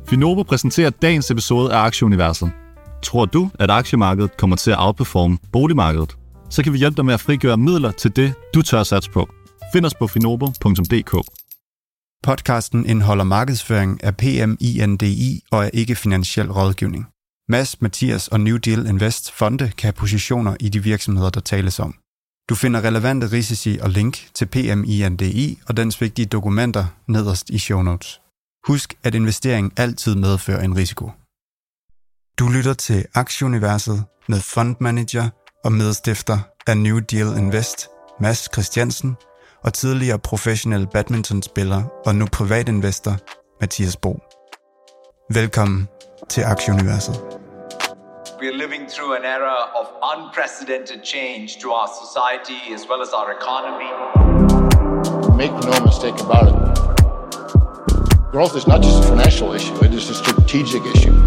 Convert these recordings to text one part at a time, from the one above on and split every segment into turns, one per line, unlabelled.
Finobo præsenterer dagens episode af Aktieuniverset. Tror du, at aktiemarkedet kommer til at outperforme boligmarkedet? Så kan vi hjælpe dig med at frigøre midler til det, du tør satse på. Find os på finobo.dk.
Podcasten indeholder markedsføring af PMINDI og er ikke finansiel rådgivning. Mads, Mathias og New Deal Invest fonde kan have positioner i de virksomheder, der tales om. Du finder relevante risici og link til PMINDI og dens vigtige dokumenter nederst i show notes. Husk, at investering altid medfører en risiko. Du lytter til Aktieuniverset med fondmanager og medstifter af New Deal Invest, Mads Christiansen, og tidligere professionel badmintonspiller og nu privatinvestor, Mathias Bo. Velkommen til Aktieuniverset.
We are living through an era of unprecedented change to our society as well as our economy.
Make no mistake about it. Growth is not just a financial issue, it is a strategic issue.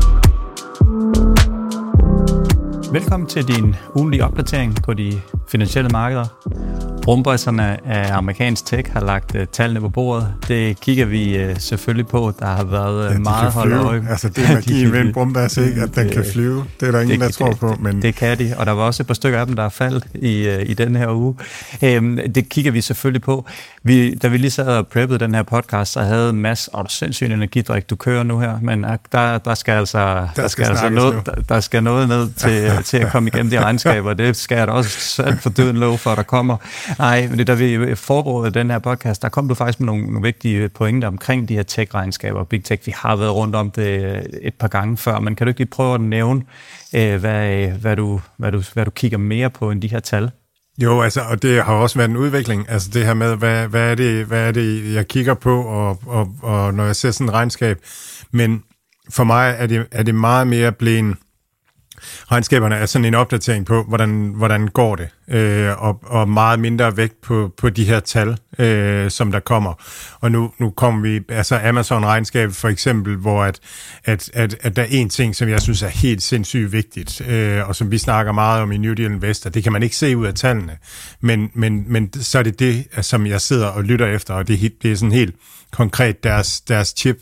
Velkommen til din ugenlige opdatering på de finansielle markeder. Rumboyserne af amerikansk tech har lagt tallene på bordet. Det kigger vi selvfølgelig på. Der har været meget holdt øje.
Altså det er magien ved en brumbass, ikke? At den kan flyve. Det er der ingen, der tror på. Men
det kan de, og der var også et par stykker af dem, der er faldt i den her uge. Det kigger vi selvfølgelig på. Da vi lige sad og preppede den her podcast, så havde Mads, du sindssygt energidrik, du kører nu her, men der skal noget ned til at komme igennem de regnskaber. Det skal jeg da også selv for døden lov for, der kommer. Nej, men da vi forberedte den her podcast, der kom du faktisk med nogle vigtige pointer omkring de her tech-regnskaber. Big Tech, vi har været rundt om det et par gange før, men kan du ikke lige prøve at nævne, hvad du kigger mere på end de her tal?
Jo, altså, og det har også været en udvikling. Altså det her med, hvad er det, jeg kigger på, og når jeg ser sådan et regnskab. Men for mig er det meget mere blevet. Regnskaberne er sådan en opdatering på, hvordan går det, og meget mindre vægt på de her tal, som der kommer. Og nu kommer vi, altså Amazon-regnskabet for eksempel, hvor at der er en ting, som jeg synes er helt sindssygt vigtigt, og som vi snakker meget om i New Deal Investor, det kan man ikke se ud af tallene, men så er det, som jeg sidder og lytter efter, og det er sådan helt konkret deres chip,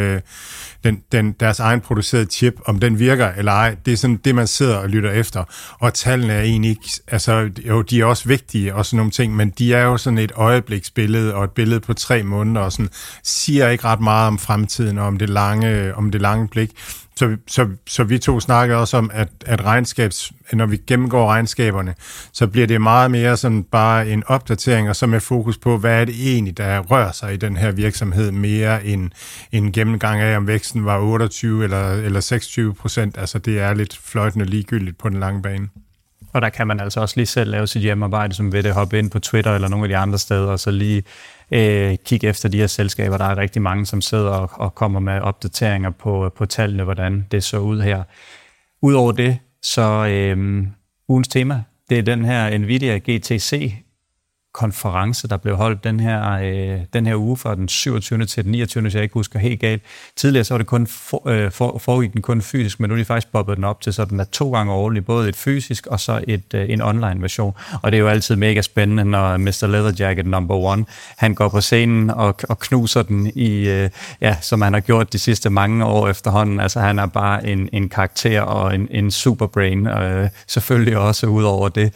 deres egen producerede chip, om den virker eller ej, det er sådan det, man sidder og lytter efter. Og tallene er egentlig ikke, altså jo, de er også vigtige og sådan nogle ting, men de er jo sådan et øjebliksbillede og et billede på 3 måneder og sådan, siger ikke ret meget om fremtiden og om det lange blik. Så vi to snakkede også om, at når vi gennemgår regnskaberne, så bliver det meget mere sådan bare en opdatering, og så med fokus på, hvad er det egentlig, der rører sig i den her virksomhed, mere end en gennemgang af, om væksten var 28 eller 26%. Altså det er lidt fløjtende ligegyldigt på den lange bane.
Og der kan man altså også lige selv lave sit hjemmearbejde, som ved det hoppe ind på Twitter eller nogle af de andre steder, og så lige kigge efter de her selskaber. Der er rigtig mange, som sidder og kommer med opdateringer på tallene, hvordan det så ud her. Udover det, så ugens tema, det er den her Nvidia GTC konference, der blev holdt den her uge fra den 27. til den 29. hvis jeg ikke husker helt galt. Tidligere så var det kun foregik den kun fysisk, men nu er de faktisk bobbet den op til, så den er 2 gange årligt, både et fysisk og så en online version. Og det er jo altid mega spændende, når Mr. Leatherjacket No. 1, han går på scenen og knuser den som han har gjort de sidste mange år efterhånden. Altså han er bare en karakter og en superbrain, selvfølgelig også ud over det.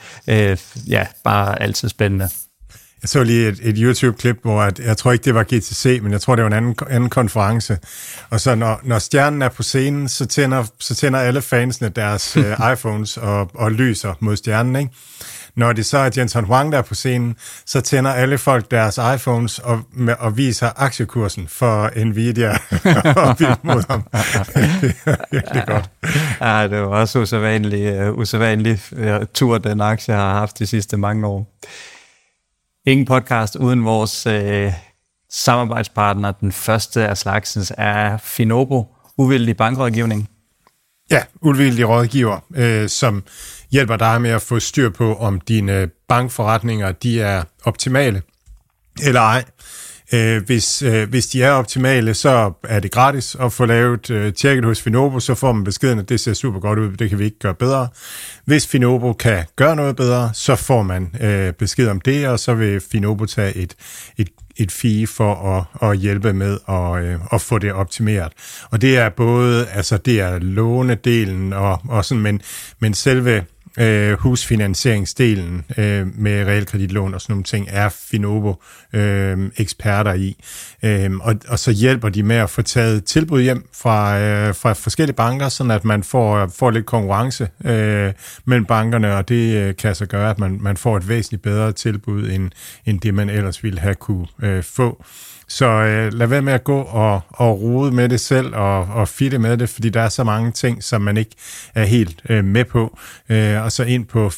Bare altid spændende.
Jeg så lige et YouTube-klip, hvor jeg tror ikke, det var GTC, men jeg tror, det var en anden konference. Og så når stjernen er på scenen, så tænder alle fansene deres iPhones og lyser mod stjernen, ikke? Når det så er Jensen Huang, der er på scenen, så tænder alle folk deres iPhones og viser aktiekursen for Nvidia op imod ham. Det er virkelig godt.
Ja, det var også usædvanlig tur, den aktie har haft de sidste mange år. Ingen podcast uden vores samarbejdspartner. Den første af slagsens er Finobo, uvildig bankrådgivning.
Ja, uvildig rådgiver, som hjælper dig med at få styr på, om dine bankforretninger de er optimale eller ej. Hvis de er optimale, så er det gratis at få lavet tjekket hos Finobo, så får man beskeden, at det ser super godt ud, det kan vi ikke gøre bedre. Hvis Finobo kan gøre noget bedre, så får man besked om det, og så vil Finobo tage et fee for at hjælpe med at få det optimeret. Og det er både, altså det er lånedelen og sådan, men selve husfinansieringsdelen med realkreditlån og sådan nogle ting er Finobo eksperter i. Og så hjælper de med at få taget tilbud hjem fra forskellige banker, sådan at man får lidt konkurrence mellem bankerne, og det kan så gøre, at man får et væsentligt bedre tilbud, end det man ellers ville have kunne få. Så lad være med at gå og rode med det selv og fitte med det, fordi der er så mange ting, som man ikke er helt med på. Og så ind på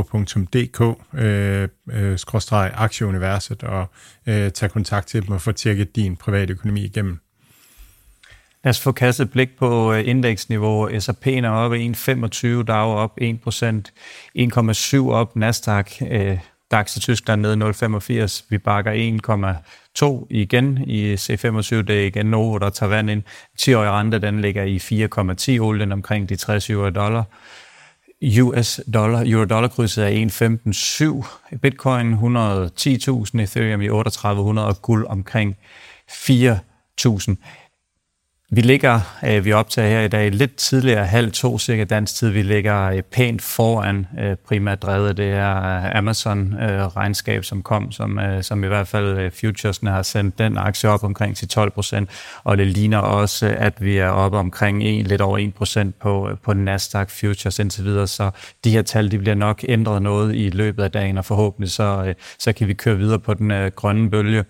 finobo.dk/aktieuniverset og tage kontakt til dem og få tjekket din private økonomi igennem.
Lad os få kastet et blik på indeksniveau. S&P'en er oppe 1,25, Dow op 1%, 1,7 op, Nasdaq, DAX i Tyskland nede 0,85, vi bakker 1,2 igen i C25, det er igen Novo, der tager vand ind. 10-årige rente, den ligger i 4,10, olien omkring de $60. Euro-dollar-krydset er 1,15,7, Bitcoin 110.000, Ethereum i 3.800 og guld omkring 4.000. Vi optager her i dag lidt tidligere, 1:30 cirka dansk tid. Vi ligger pænt foran, primært drevet af det her Amazon-regnskab, som kom, som i hvert fald futuresne har sendt den aktie op omkring til 12%, og det ligner også, at vi er oppe omkring lidt over 1% på Nasdaq Futures indtil videre, så de her tal, de bliver nok ændret noget i løbet af dagen, og forhåbentlig så kan vi køre videre på den grønne bølge.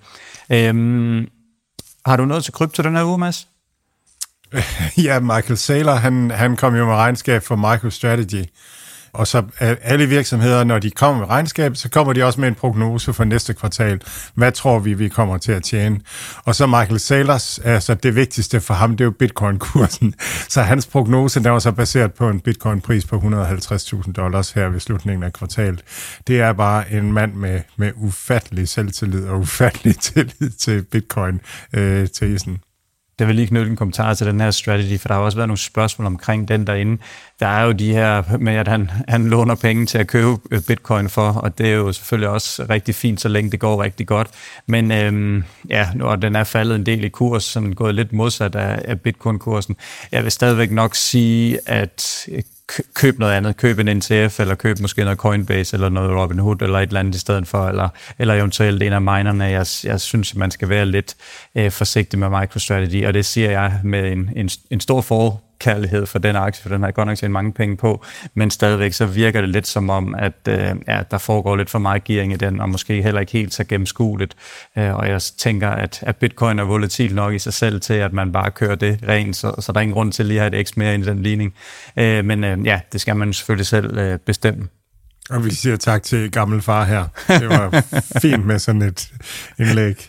Har du noget til krypto den her uge, Mads?
Ja, Michael Saylor, han kom jo med regnskab for MicroStrategy, og så alle virksomheder, når de kommer med regnskab, så kommer de også med en prognose for næste kvartal. Hvad tror vi kommer til at tjene? Og så Michael Saylors, altså det vigtigste for ham, det er jo Bitcoin-kursen. Så hans prognose, der var så baseret på en Bitcoin-pris på $150,000 her ved slutningen af kvartalet. Det er bare en mand med ufattelig selvtillid og ufattelig tillid til Bitcoin-tesen.
Det vil lige knytte en kommentar til den her strategy, for der har også været nogle spørgsmål omkring den derinde. Der er jo de her med, at han låner penge til at købe bitcoin for, og det er jo selvfølgelig også rigtig fint, så længe det går rigtig godt. Men når den er faldet en del i kurs, så den er gået lidt modsat af bitcoin-kursen. Jeg vil stadigvæk nok sige, at køb noget andet, køb en NTF, eller køb måske noget Coinbase, eller noget Robinhood, eller et eller andet i stedet for, eller eventuelt en af minerne. Jeg synes, man skal være lidt forsigtig med MicroStrategy, og det siger jeg med en stor forkærlighed for den aktie, for den har jeg godt nok tjent mange penge på, men stadigvæk så virker det lidt som om, at der foregår lidt for meget gearing i den, og måske heller ikke helt så gennemskueligt. Og jeg tænker, at Bitcoin er volatil nok i sig selv til, at man bare kører det rent, så der er ingen grund til lige at have et X mere ind i den ligning. Men det skal man selvfølgelig selv bestemme.
Og vi siger tak til gammel far her. Det var fint med sådan et indlæg.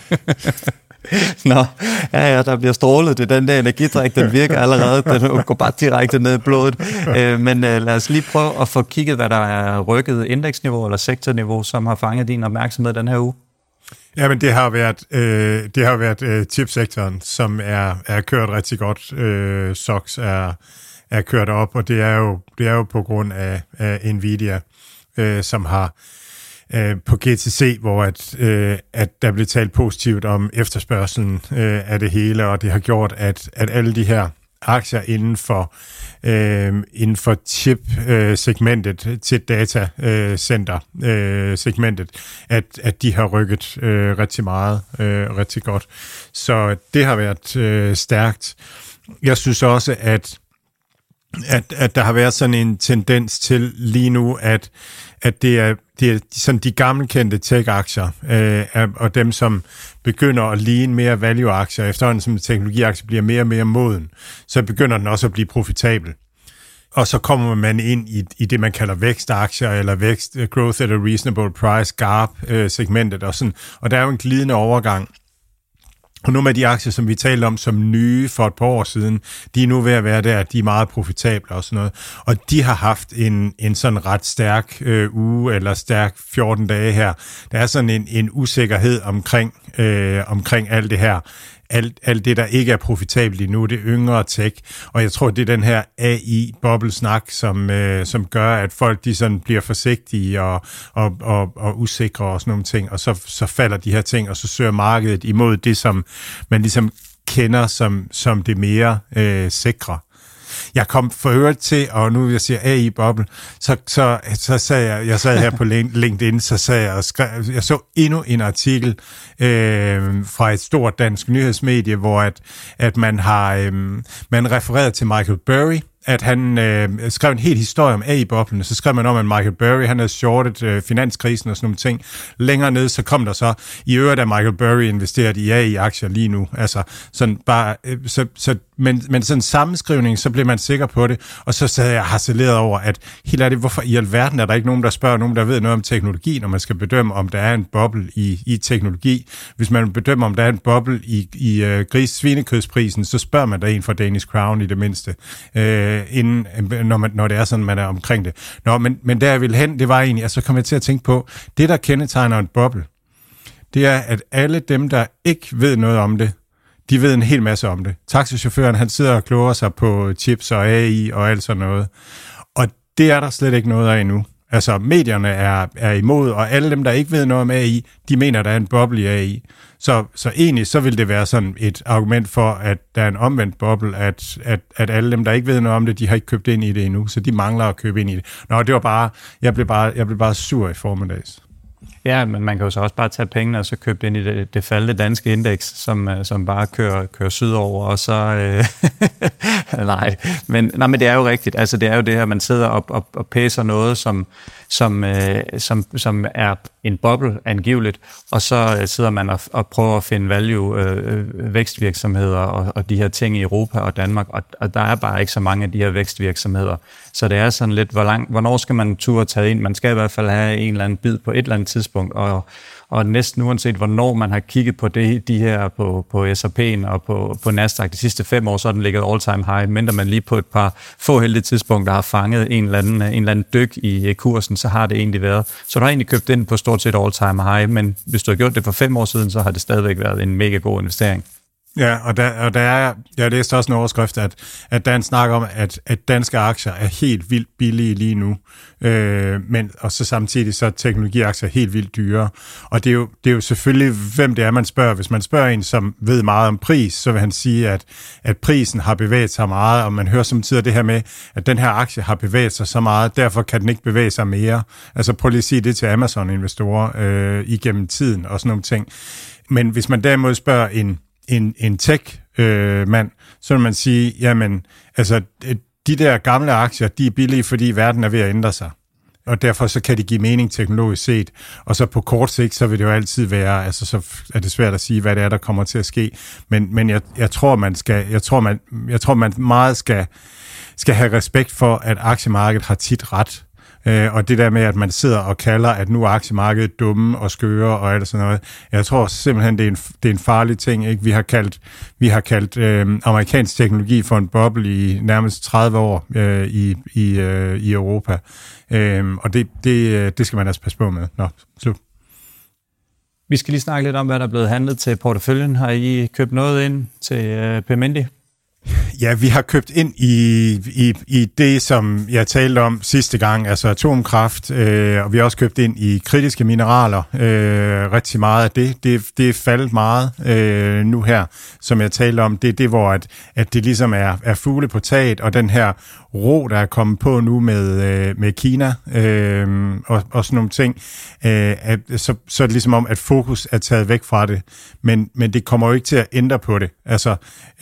Nå, ja, der bliver strålet. Det den der energidrik, den virker allerede. Den går bare direkte ned i blodet. Men lad os lige prøve at få kigget, hvad der er rykket indeksniveau eller sektorniveau, som har fanget din opmærksomhed den her uge.
Ja, men det har været chipsektoren, som er kørt rigtig godt. SOX er kørt op, og det er jo på grund af Nvidia, som har på GTC, hvor at der blev talt positivt om efterspørgselen af det hele, og det har gjort, at alle de her aktier inden for chip-segmentet til datacenter-segmentet, at de har rykket rigtig meget, rigtig godt. Så det har været stærkt. Jeg synes også, at der har været sådan en tendens til lige nu, at det er sådan de gammelkendte tech-aktier, og dem, som begynder at ligne mere value-aktier, efterhånden som teknologiaktier bliver mere og mere moden, så begynder den også at blive profitabel. Og så kommer man ind i det, man kalder vækstaktier, eller growth at a reasonable price, GARP-segmentet og sådan. Og der er jo en glidende overgang. Og nogle af de aktier, som vi talte om som nye for et par år siden, de er nu ved at være der, de er meget profitable og sådan noget. Og de har haft en sådan ret stærk uge, eller stærk 14 dage her. Der er sådan en usikkerhed omkring alt det her. Alt det, der ikke er profitabelt endnu, det yngre tech. Og jeg tror, det er den her AI-boblesnak, som gør, at folk de sådan bliver forsigtige og usikre og sådan nogle ting. Og så falder de her ting, og så søger markedet imod det, som man ligesom kender som det mere sikre. Jeg kom for øvrigt til, og nu vil jeg sige AI-boble, så sagde jeg sad her på LinkedIn, så sagde jeg og skrev, jeg så endnu en artikel fra et stort dansk nyhedsmedie, hvor at man refererede til Michael Burry, at han skrev en hel historie om AI-boblene, så skrev man om, at Michael Burry, han havde shortet finanskrisen og sådan nogle ting. Længere ned, så kom der så, i øvrigt af Michael Burry investeret i AI-aktier lige nu. Altså, sådan bare, men sådan en sammenskrivning, så blev man sikker på det, og så sad jeg harceleret over, at helt ærligt, hvorfor i alverden er der ikke nogen, der spørger nogen, der ved noget om teknologi, når man skal bedømme, om der er en boble i teknologi. Hvis man bedømmer, om der er en boble i svinekødsprisen, så spørger man der en fra Danish Crown i det mindste. Når det er sådan, man er omkring det. Men der jeg ville hen, det var egentlig, altså kom jeg til at tænke på, det der kendetegner en boble, det er, at alle dem, der ikke ved noget om det, de ved en hel masse om det. Taxichaufføren, han sidder og kloger sig på chips og AI og alt sådan noget. Og det er der slet ikke noget af endnu. Altså, medierne er imod, og alle dem, der ikke ved noget om AI, de mener, der er en boble i AI. Så egentlig, så vil det være sådan et argument for, at der er en omvendt boble, at alle dem, der ikke ved noget om det, de har ikke købt ind i det endnu, så de mangler at købe ind i det. Nå, det var bare, jeg blev bare sur i formiddags. Ja, men man kan jo så også bare tage pengene og så købe ind i det faldende danske indeks, som bare kører sydover, og så... nej, men det er jo rigtigt. Altså, det er jo det her, man sidder og pæser noget, som er en boble angiveligt, og så sidder man og prøver at finde vækstvirksomheder og de her ting i Europa og Danmark, og der er bare ikke så mange af de her vækstvirksomheder. Så det er sådan lidt, hvornår skal man turde tage ind? Man skal i hvert fald have en eller anden bid på et eller andet tidspunkt, og næsten uanset hvornår man har kigget på de her på S&P'en og på Nasdaq de sidste 5 år, så er den ligget all-time high, mindre man lige på et par få heldige tidspunkter har fanget en eller anden dyk i kursen, så har det egentlig været. Så du har egentlig købt den på stort set all-time high, men hvis du har gjort det for 5 år siden, så har det stadigvæk været en mega god investering. Ja, og der er, jeg læste også en overskrift, at der er en snak om, at danske aktier er helt vildt billige lige nu, og så samtidig så er teknologiaktier helt vildt dyre. Og det er jo selvfølgelig, hvem det er, man spørger. Hvis man spørger en, som ved meget om pris, så vil han sige, at prisen har bevæget sig meget, og man hører samtidig det her med, at den her aktie har bevæget sig så meget, derfor kan den ikke bevæge sig mere. Altså prøv lige at sige det til Amazon-investorer igennem tiden og sådan nogle ting. Men hvis man derimod spørger en tech-mand, så vil man sige, jamen, altså, de der gamle aktier, de er billige, fordi verden er ved at ændre sig. Og derfor så kan det give mening teknologisk set. Og så på kort sigt, så vil det jo altid være, altså så er det svært at sige, hvad det er, der kommer til at ske. Men jeg tror, man meget skal have respekt for, at aktiemarkedet har tit ret. Og det der med, at man sidder og kalder, at nu er aktiemarkedet dumme og skøre og alt sådan noget. Jeg tror simpelthen, det er en farlig ting. Ikke? Vi har kaldt amerikansk teknologi for en boble i nærmest 30 år i Europa. Og det skal man altså passe på med. Nå, slut.
Vi skal lige snakke lidt om, hvad der er blevet handlet til porteføljen. Har I købt noget ind til Pementi?
Ja, vi har købt ind i det, som jeg talte om sidste gang, altså atomkraft, og vi har også købt ind i kritiske mineraler, rigtig meget af det. Det er faldet meget nu her, som jeg talte om. Det er det, hvor at det ligesom er fugle på taget, og den her ro, der er kommet på nu med Kina og sådan nogle ting, så er det ligesom om, at fokus er taget væk fra det, men det kommer jo ikke til at ændre på det. Altså,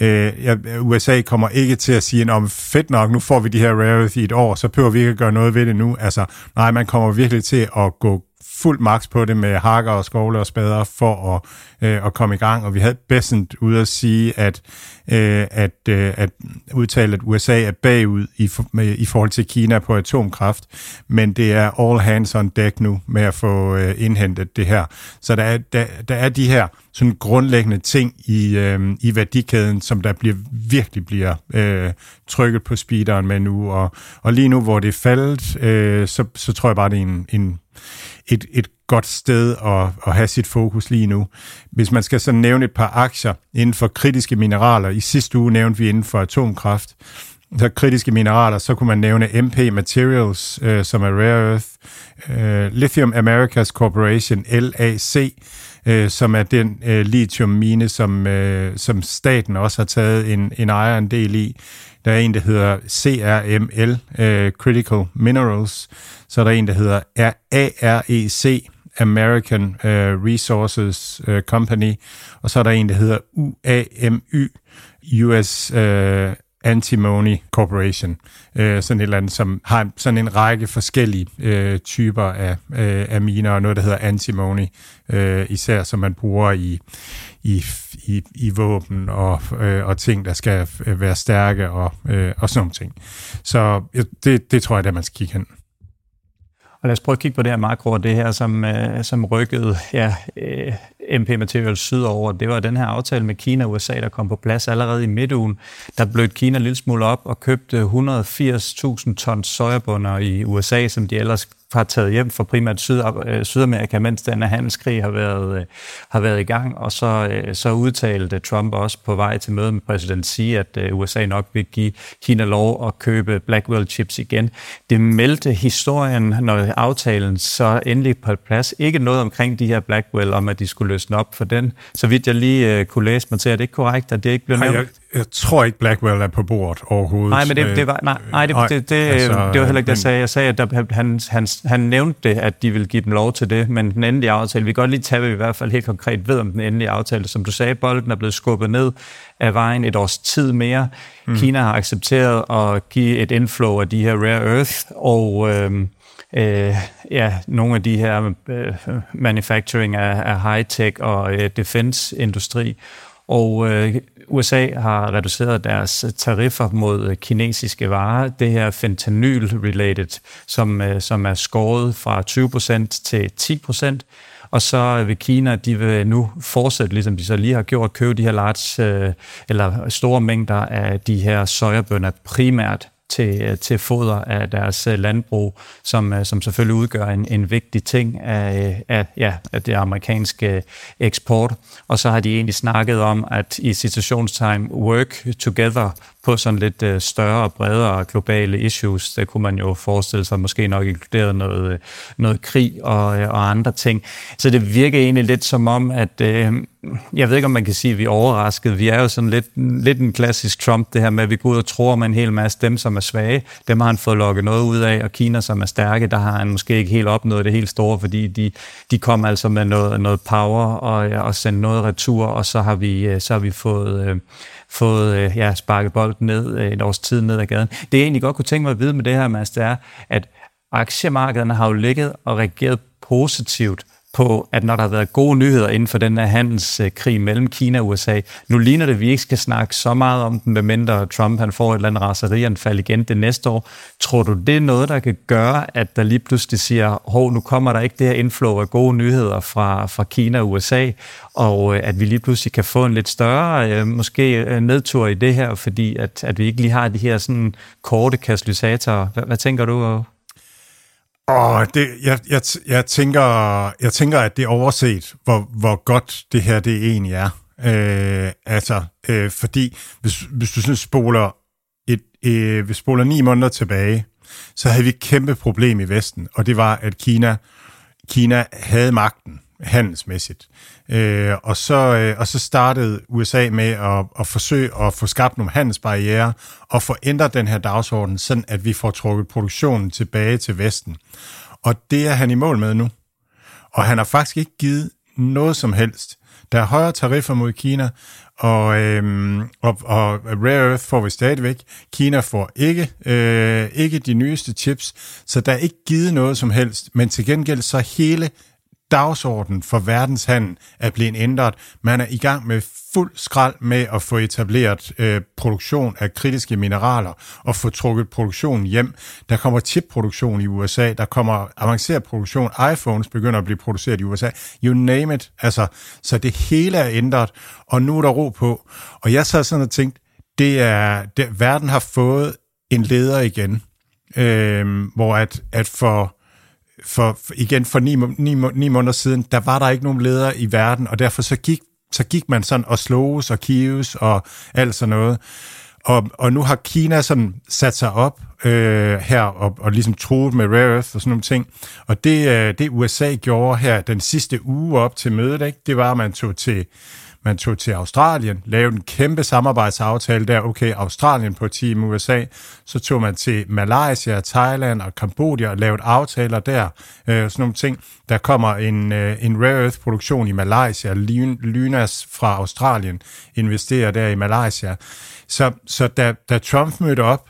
USA kommer ikke til at sige, fedt nok, nu får vi de her rare earth i et år, så behøver vi ikke at gøre noget ved det nu. Altså, nej, man kommer virkelig til at gå fuld max på det med hakker og skovle og spader for at komme i gang, og vi havde Bessent ude at sige, at udtale, at USA er bagud i forhold til Kina på atomkraft, men det er all hands on deck nu med at få indhentet det her. Så der er de her sådan grundlæggende ting i værdikæden, som der virkelig bliver trykket på speederen med nu. Og lige nu, hvor det er faldet, så tror jeg bare, det er et godt sted at have sit fokus lige nu. Hvis man skal så nævne et par aktier inden for kritiske mineraler, i sidste uge nævnte vi inden for atomkraft, så kritiske mineraler, så kunne man nævne MP Materials, som er Rare Earth, Lithium Americas Corporation, LAC, som er den lithiummine, som staten også har taget en ejerandel i. Der er en, der hedder CRML, Critical Minerals. Så er der en, der hedder AREC, American Resources Company. Og så er der en, der hedder UAMY, US Antimony Corporation. Sådan et eller andet, som har sådan en række forskellige typer af miner, og noget, der hedder antimony, især som man bruger i våben og ting, der skal være stærke og sådan nogle ting. Så det tror jeg, der man skal kigge hen.
Og lad os prøve at kigge på det her makro, det her, som rykkede MP Materials sydover. Det var den her aftale med Kina og USA, der kom på plads allerede i midtugen. Der blev Kina en lille smule op og købte 180.000 tons sojabønner i USA, som de ellers har taget hjem fra primært Sydamerika, mens den her handelskrig har været i gang. Og så udtalte Trump også på vej til møde med præsident Xi, at USA nok vil give Kina lov at købe Blackwell chips igen. Det meldte historien, når aftalen så endelig på plads. Ikke noget omkring de her Blackwell, om at de skulle løsne op for den. Så vidt jeg lige kunne læse mig til, at det ikke korrekt, at det ikke blev nævnt.
Jeg tror ikke, Blackwell er på bordet overhovedet.
Nej, men det var heller ikke det, jeg sagde. Jeg sagde, at han nævnte det, at de ville give dem lov til det, men den endelige aftale, vi kan godt lige tage, hvad vi i hvert fald helt konkret ved om den endelige aftale. Som du sagde, bolden er blevet skubbet ned af vejen et års tid mere. Kina har accepteret at give et inflow af de her rare earth, og nogle af de her manufacturing af high-tech og defense-industri. Og USA har reduceret deres tariffer mod kinesiske varer. Det her fentanyl-related, som er skåret fra 20% til 10%. Og så vil Kina, de vil nu fortsætte, ligesom de så lige har gjort, købe de her large, eller store mængder af de her sojabønner primært til foder af deres landbrug, som selvfølgelig udgør en vigtig ting af det amerikanske eksport. Og så har de egentlig snakket om, at i citationstegn work together på sådan lidt større og bredere globale issues. Det kunne man jo forestille sig måske nok inkluderet noget krig og andre ting. Så det virker egentlig lidt som om, at jeg ved ikke, om man kan sige, at vi er overrasket. Vi er jo sådan lidt en klassisk Trump, det her med, at vi går ud og tror med en hel masse. Dem, som er svage, dem har han fået lukket noget ud af, og Kina, som er stærke, der har han måske ikke helt opnået det helt store, fordi de kom altså med noget power og sendt noget retur, og så har vi fået sparket bolden ned et års tid ned ad gaden. Det jeg egentlig godt kunne tænke mig at vide med det her, Mads, det er, at aktiemarkederne har jo ligget og reageret positivt på, at når der har været gode nyheder inden for den her handelskrig mellem Kina og USA, nu ligner det, at vi ikke skal snakke så meget om den, medmindre Trump han får et eller andet raserianfald igen det næste år. Tror du, det er noget, der kan gøre, at der lige pludselig siger, nu kommer der ikke det her inflow af gode nyheder fra Kina og USA, og at vi lige pludselig kan få en lidt større måske nedtur i det her, fordi at vi ikke lige har de her sådan korte katalysatorer. Hvad tænker du?
Jeg tænker, at det er overset, hvor godt det her det egentlig er. Fordi hvis du sådan spoler 9 måneder tilbage, så havde vi et kæmpe problem i Vesten, og det var, at Kina havde magten handelsmæssigt. Og så startede USA med at forsøge at få skabt nogle handelsbarrierer og få ændret den her dagsorden, sådan at vi får trukket produktionen tilbage til Vesten. Og det er han i mål med nu. Og han har faktisk ikke givet noget som helst. Der er højere tariffer mod Kina, og rare earth får vi stadigvæk. Kina får ikke de nyeste chips, så der er ikke givet noget som helst. Men til gengæld så hele dagsorden for verdenshandel er blevet ændret. Man er i gang med fuld skrald med at få etableret produktion af kritiske mineraler og få trukket produktionen hjem. Der kommer chipproduktion i USA, der kommer avanceret produktion. iPhones begynder at blive produceret i USA. You name it. Altså, så det hele er ændret, og nu er der ro på. Og jeg sad sådan og tænkte, verden har fået en leder igen, hvor at for 9 måneder siden, der var der ikke nogen leder i verden, og derfor så gik man sådan og sloges og kives og alt sådan noget. Og nu har Kina sådan sat sig op her og ligesom truet med rare earth og sådan nogle ting. Og det USA gjorde her den sidste uge op til mødet, ikke? Det var, at man tog til Australien, lavede en kæmpe samarbejdsaftale der. Okay, Australien på team USA. Så tog man til Malaysia, Thailand og Kambodja og lavede aftaler der. Sådan nogle ting. Der kommer en rare earth produktion i Malaysia. Lynas fra Australien investerer der i Malaysia. Så da Trump mødte op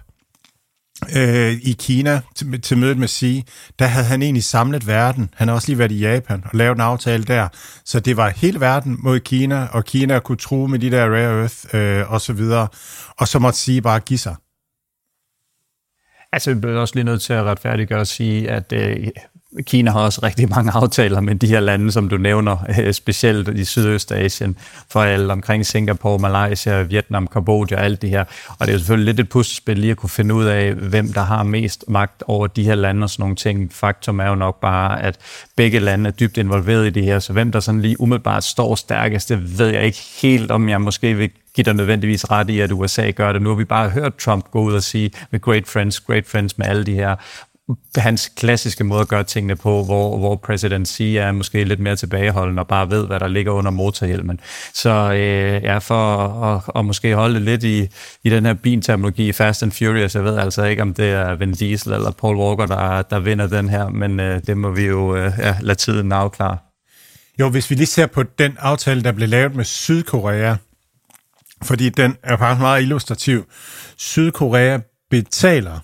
i Kina til mødet med Xi, der havde han egentlig samlet verden. Han har også lige været i Japan og lavet en aftale der. Så det var hele verden mod Kina, og Kina kunne true med de der rare earth og så videre. Og så måtte Xi bare give sig.
Altså, vi bliver også lige nødt til at retfærdiggøre og sige, at Kina har også rigtig mange aftaler med de her lande, som du nævner, specielt i Sydøstasien, for alle omkring Singapore, Malaysia, Vietnam, Kambodja og alt det her. Og det er jo selvfølgelig lidt et puslespil lige at kunne finde ud af, hvem der har mest magt over de her lande og sådan nogle ting. Faktum er jo nok bare, at begge lande er dybt involveret i det her, så hvem der sådan lige umiddelbart står stærkest, det ved jeg ikke helt, om jeg måske vil give dig nødvendigvis ret i, at USA gør det. Nu har vi bare hørt Trump gå ud og sige, med great friends med alle de her, hans klassiske måde at gøre tingene på, hvor præsident Xi er måske lidt mere tilbageholdende og bare ved, hvad der ligger under motorhjelmen. Så for at måske holde lidt i den her bilterminologi, Fast and Furious, jeg ved altså ikke, om det er Vin Diesel eller Paul Walker, der vinder den her, men det må vi jo lade tiden afklare.
Jo, hvis vi lige ser på den aftale, der blev lavet med Sydkorea, fordi den er faktisk meget illustrativ. Sydkorea betaler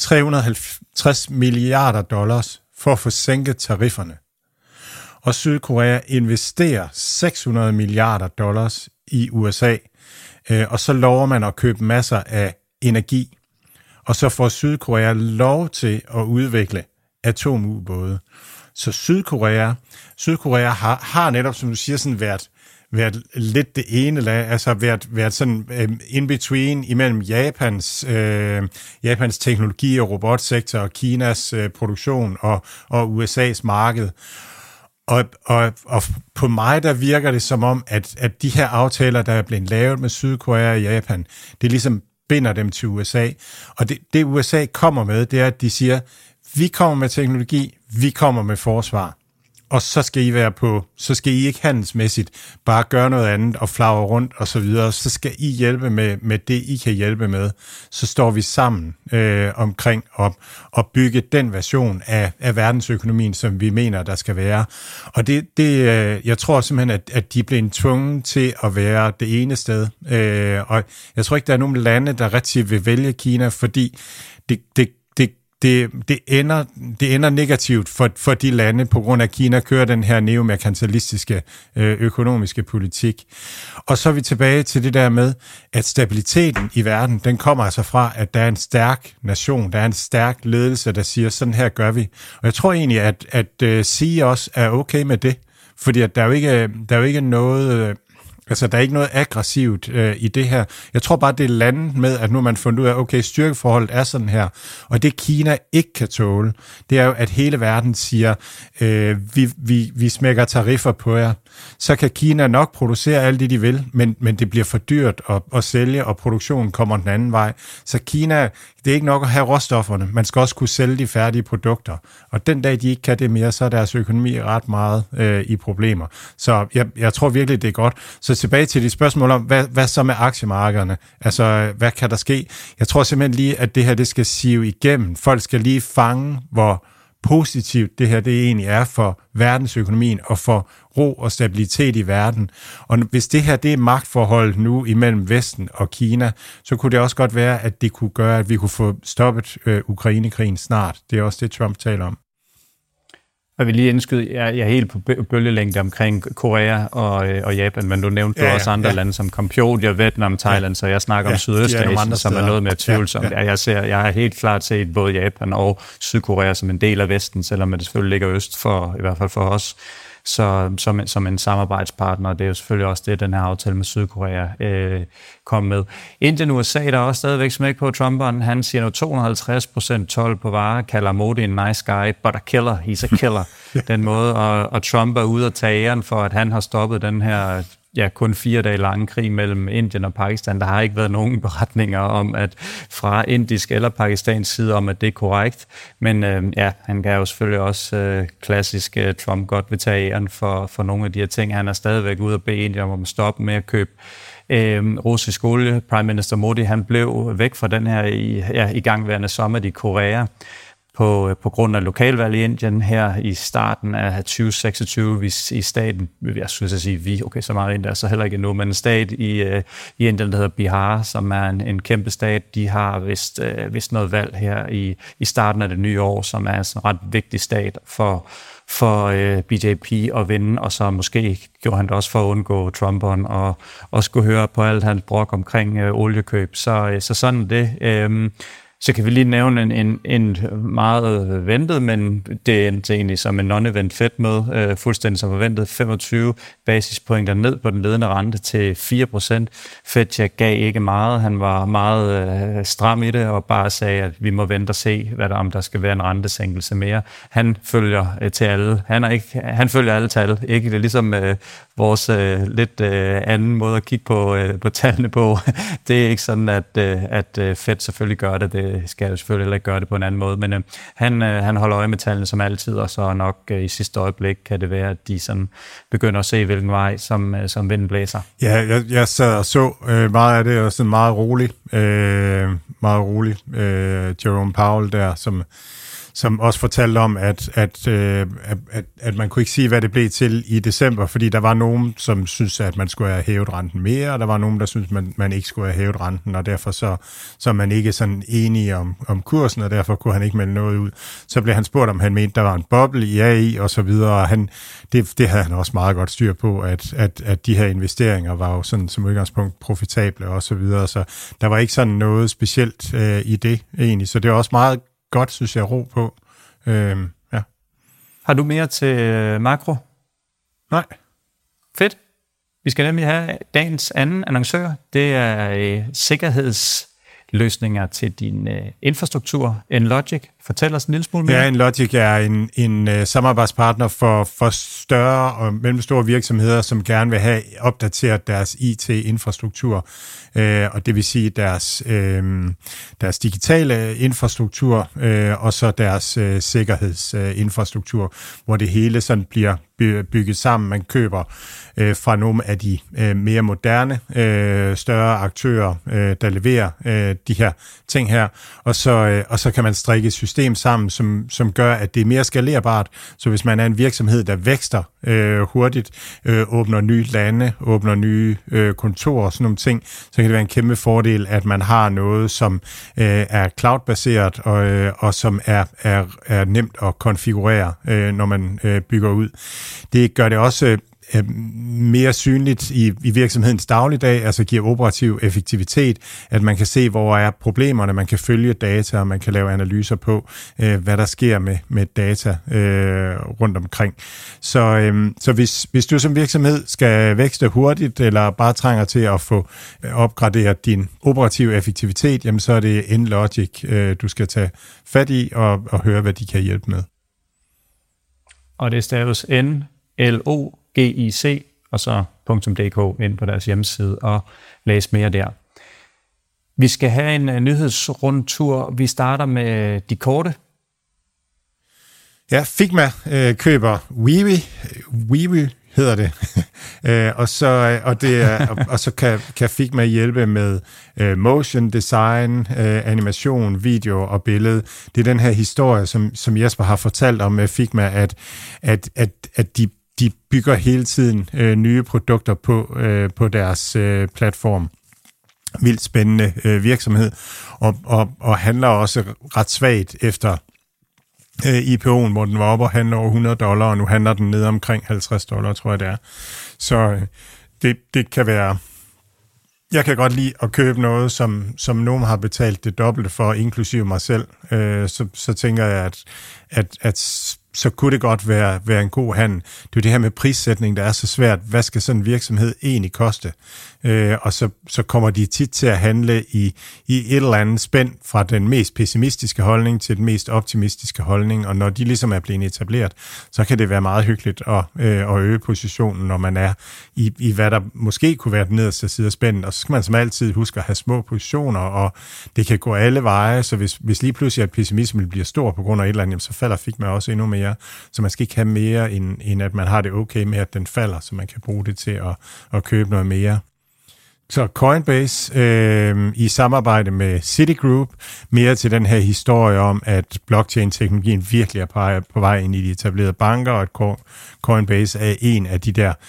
$350 milliarder for at få sænket tarifferne. Og Sydkorea investerer $600 milliarder i USA, og så lover man at købe masser af energi. Og så får Sydkorea lov til at udvikle atomubåde. Så Sydkorea har netop, som du siger, sådan været lidt det ene lag, altså været sådan in between imellem Japans teknologi- og robotsektor og Kinas produktion og USA's marked. Og på mig, der virker det som om, at de her aftaler, der er blevet lavet med Sydkorea og Japan, det ligesom binder dem til USA. Og det USA kommer med, det er, at de siger, vi kommer med teknologi, vi kommer med forsvar. Og så skal I ikke handelsmæssigt bare gøre noget andet og flagre rundt og så videre. Så skal I hjælpe med det, I kan hjælpe med. Så står vi sammen omkring at bygge den version af verdensøkonomien, som vi mener, der skal være. Og jeg tror simpelthen, at de er blevet tvunget til at være det ene sted. Og jeg tror ikke, der er nogen lande, der rigtig vil vælge Kina, fordi det ender negativt for de lande, på grund af, at Kina kører den her neomerkantilistiske økonomiske politik. Og så er vi tilbage til det der med, at stabiliteten i verden, den kommer altså fra, at der er en stærk nation, der er en stærk ledelse, der siger, sådan her gør vi. Og jeg tror egentlig, at Xi også er okay med det, fordi at der er jo ikke noget... Altså, der er ikke noget aggressivt i det her. Jeg tror bare, det er landet med, at nu har man fundet ud af, okay, styrkeforholdet er sådan her. Og det Kina ikke kan tåle, det er jo, at hele verden siger, vi smækker tariffer på jer. Så kan Kina nok producere alt det, de vil, men det bliver for dyrt at sælge, og produktionen kommer den anden vej. Så Kina, det er ikke nok at have råstofferne. Man skal også kunne sælge de færdige produkter. Og den dag, de ikke kan det mere, så er deres økonomi ret meget i problemer. Så jeg tror virkelig, det er godt. Så tilbage til de spørgsmål om, hvad så med aktiemarkederne? Altså, hvad kan der ske? Jeg tror simpelthen lige, at det her, det skal sive igennem. Folk skal lige fange, hvor positivt det her det egentlig er for verdensøkonomien og for ro og stabilitet i verden. Og hvis det her det er magtforhold nu imellem Vesten og Kina, så kunne det også godt være, at det kunne gøre, at vi kunne få stoppet Ukrainekrigen snart. Det er også det, Trump taler om.
Jeg vil lige indskyde, jeg er helt på bølgelængde omkring Korea og Japan, men du nævnte også andre lande som Cambodia, Vietnam, Thailand, så jeg snakker om Sydøstasien, som er noget mere tvivlsomt. Jeg har helt klart set både Japan og Sydkorea som en del af Vesten, selvom det selvfølgelig ligger øst for, i hvert fald for os, så som en samarbejdspartner. Det er jo selvfølgelig også det, den her aftale med Sydkorea kom med. Indien og USA, der er også stadigvæk smæk på Trumperen. Han siger nu 250% told på varer, kalder Modi en nice guy, but a killer. He's a killer. Den måde, og Trump er ude at tage æren for, at han har stoppet den her kun 4 dage lange krig mellem Indien og Pakistan. Der har ikke været nogen beretninger om, at fra indisk eller pakistansk side om, at det er korrekt. Men han kan jo selvfølgelig også klassisk Trump godt vil tage æren for nogle af de her ting. Han er stadigvæk ude at bede Indien om at stoppe med at købe russisk olie. Prime Minister Modi, han blev væk fra den her igangværende sommer i Korea på grund af lokalvalg i Indien her i starten af 2026 i staten, jeg skulle sige så meget ind der, så heller ikke endnu, men en stat i Indien, der hedder Bihar, som er en kæmpe stat. De har vist noget valg her i starten af det nye år, som er en ret vigtig stat for BJP at vinde, og så måske gjorde han det også for at undgå Trumperen og skulle høre på alt hans brok omkring oliekøb. Så sådan det. Så kan vi lige nævne en meget ventet, men det endte egentlig som en non-event Fed-møde, fuldstændig som forventet, 25 basispointer ned på den ledende rente til 4%. Fed gav ikke meget, han var meget stram i det og bare sagde, at vi må vente og se, om der skal være en rentesænkelse mere. Han følger til alle. Han følger alle tal, ikke? Det er ligesom vores lidt anden måde at kigge på tallene på. Det er ikke sådan, at Fed selvfølgelig gør det. Det skal jo selvfølgelig heller ikke gøre det på en anden måde, men han holder øje med tallene som altid, og så nok i sidste øjeblik kan det være, at de sådan begynder at se, hvilken vej som vinden blæser. Ja,
jeg sad og så meget af det, og sådan meget rolig. Jerome Powell der, som også fortalte om, at man kunne ikke sige, hvad det blev til i december, fordi der var nogen, som synes, at man skulle have hævet renten mere, og der var nogen, der synes, man ikke skulle have hævet renten, og derfor så er man ikke sådan enige om kursen, og derfor kunne han ikke melde noget ud. Så blev han spurgt, om han mente, der var en boble i AI og så videre, og det havde han også meget godt styr på, at de her investeringer var jo sådan som udgangspunkt profitable og så videre, så der var ikke sådan noget specielt i det egentlig, så det er også meget godt, synes jeg, ro på. Ja.
Har du mere til makro?
Nej.
Fedt. Vi skal nemlig have dagens anden annoncør. Det er sikkerhedsløsninger til din infrastruktur. Enlogic. Fortæl os en lille smule mere.
Ja, Enlogic er en samarbejdspartner for større og mellemstore virksomheder, som gerne vil have opdateret deres IT-infrastruktur, og det vil sige deres digitale infrastruktur, og så deres sikkerhedsinfrastruktur, hvor det hele sådan bliver bygget sammen. Man køber fra nogle af de mere moderne, større aktører, der leverer de her ting her, og så kan man strikke et system sammen, som gør, at det er mere skalerbart. Så hvis man er en virksomhed, der vækster hurtigt, åbner nye lande, åbner nye kontorer og sådan nogle ting, så kan det være en kæmpe fordel, at man har noget, som er cloud-baseret og som er nemt at konfigurere, når man bygger ud. Det gør det også mere synligt i virksomhedens dagligdag, altså giver operativ effektivitet, at man kan se, hvor er problemerne, man kan følge data, og man kan lave analyser på, hvad der sker med data rundt omkring. Så hvis du som virksomhed skal vækste hurtigt, eller bare trænger til at få opgraderet din operative effektivitet, jamen så er det Enlogic, du skal tage fat i og høre, hvad de kan hjælpe med.
Og det staves NLOGIC, og så .dk ind på deres hjemmeside og læse mere der. Vi skal have en nyhedsrundtur. Vi starter med de korte.
Ja, Figma køber Weavy hedder det. og så kan Figma hjælpe med motion design, animation, video og billede. Det er den her historie, som Jesper har fortalt om med Figma, at de bygger hele tiden nye produkter på deres platform. Vildt spændende virksomhed, og handler også ret svagt efter IPO'en, hvor den var oppe og handler over $100, og nu handler den ned omkring $50, tror jeg det er. Så det kan være... Jeg kan godt lide at købe noget, som nogen har betalt det dobbelte for, inklusive mig selv. Så tænker jeg, at så kunne det godt være en god handel. Det er jo det her med prissætning, der er så svært. Hvad skal sådan en virksomhed egentlig koste? Og så kommer de tit til at handle i et eller andet spænd fra den mest pessimistiske holdning til den mest optimistiske holdning, og når de ligesom er blevet etableret, så kan det være meget hyggeligt at øge positionen, når man er i hvad der måske kunne være den nederste side af spændet, og så skal man som altid huske at have små positioner, og det kan gå alle veje, så hvis lige pludselig at pessimismen bliver stor på grund af et eller andet, så falder Figma også endnu mere, så man skal ikke have mere, end at man har det okay med, at den falder, så man kan bruge det til at købe noget mere. Så Coinbase i samarbejde med Citigroup, mere til den her historie om, at blockchain-teknologien virkelig er på vej ind i de etablerede banker, og at Coinbase er en af de der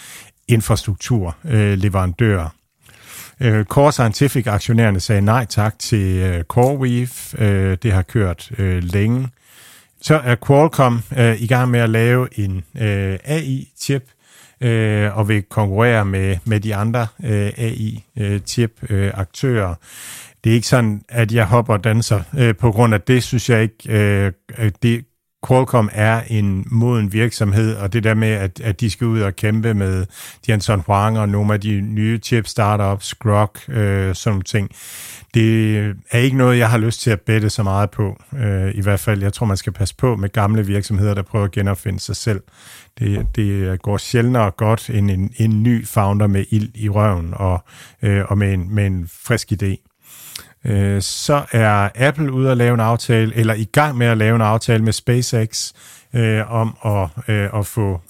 infrastrukturleverandører. Core Scientific-aktionærerne sagde nej tak til CoreWeave. Det har kørt længe. Så er Qualcomm i gang med at lave en AI-chip, og vil konkurrere med de andre AI-chip-aktører. Det er ikke sådan, at jeg hopper og danser på grund af det, synes jeg ikke. Qualcomm er en moden virksomhed, og det der med, at de skal ud og kæmpe med Jensen Huang og nogle af de nye chip-startups, Grok, sådan nogle ting. Det er ikke noget, jeg har lyst til at bette så meget på. I hvert fald, jeg tror, man skal passe på med gamle virksomheder, der prøver at genopfinde sig selv. Det går sjældnere godt end en ny founder med ild i røven og med en frisk idé. Så er Apple ude at lave en aftale, eller i gang med at lave en aftale med SpaceX om at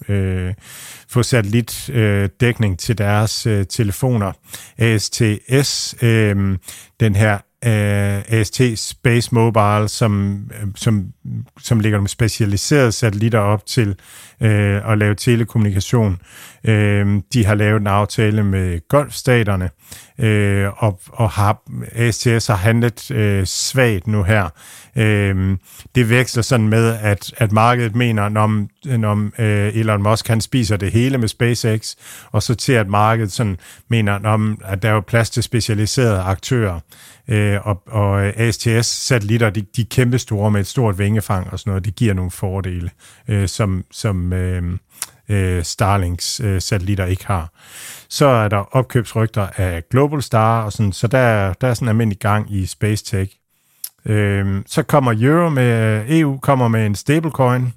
få satellitdækning til deres telefoner. ASTS, den her AST Space Mobile, som lægger nogle specialiserede satellitter op til at lave telekommunikation. De har lavet en aftale med Golfstaterne, og ASTS har handlet svagt nu her. Det veksler sådan med, at markedet mener, når Elon Musk han spiser det hele med SpaceX, og så til at markedet sådan mener, at der er jo plads til specialiserede aktører. Og ASTS-satellitter, de er kæmpestore med et stort vingefang og sådan noget. Det giver nogle fordele, som Starlinks satellitter ikke har. Så er der opkøbsrygter af Globalstar, og sådan, så der er sådan almindelig gang i Space Tech. Så kommer EU kommer med en stablecoin.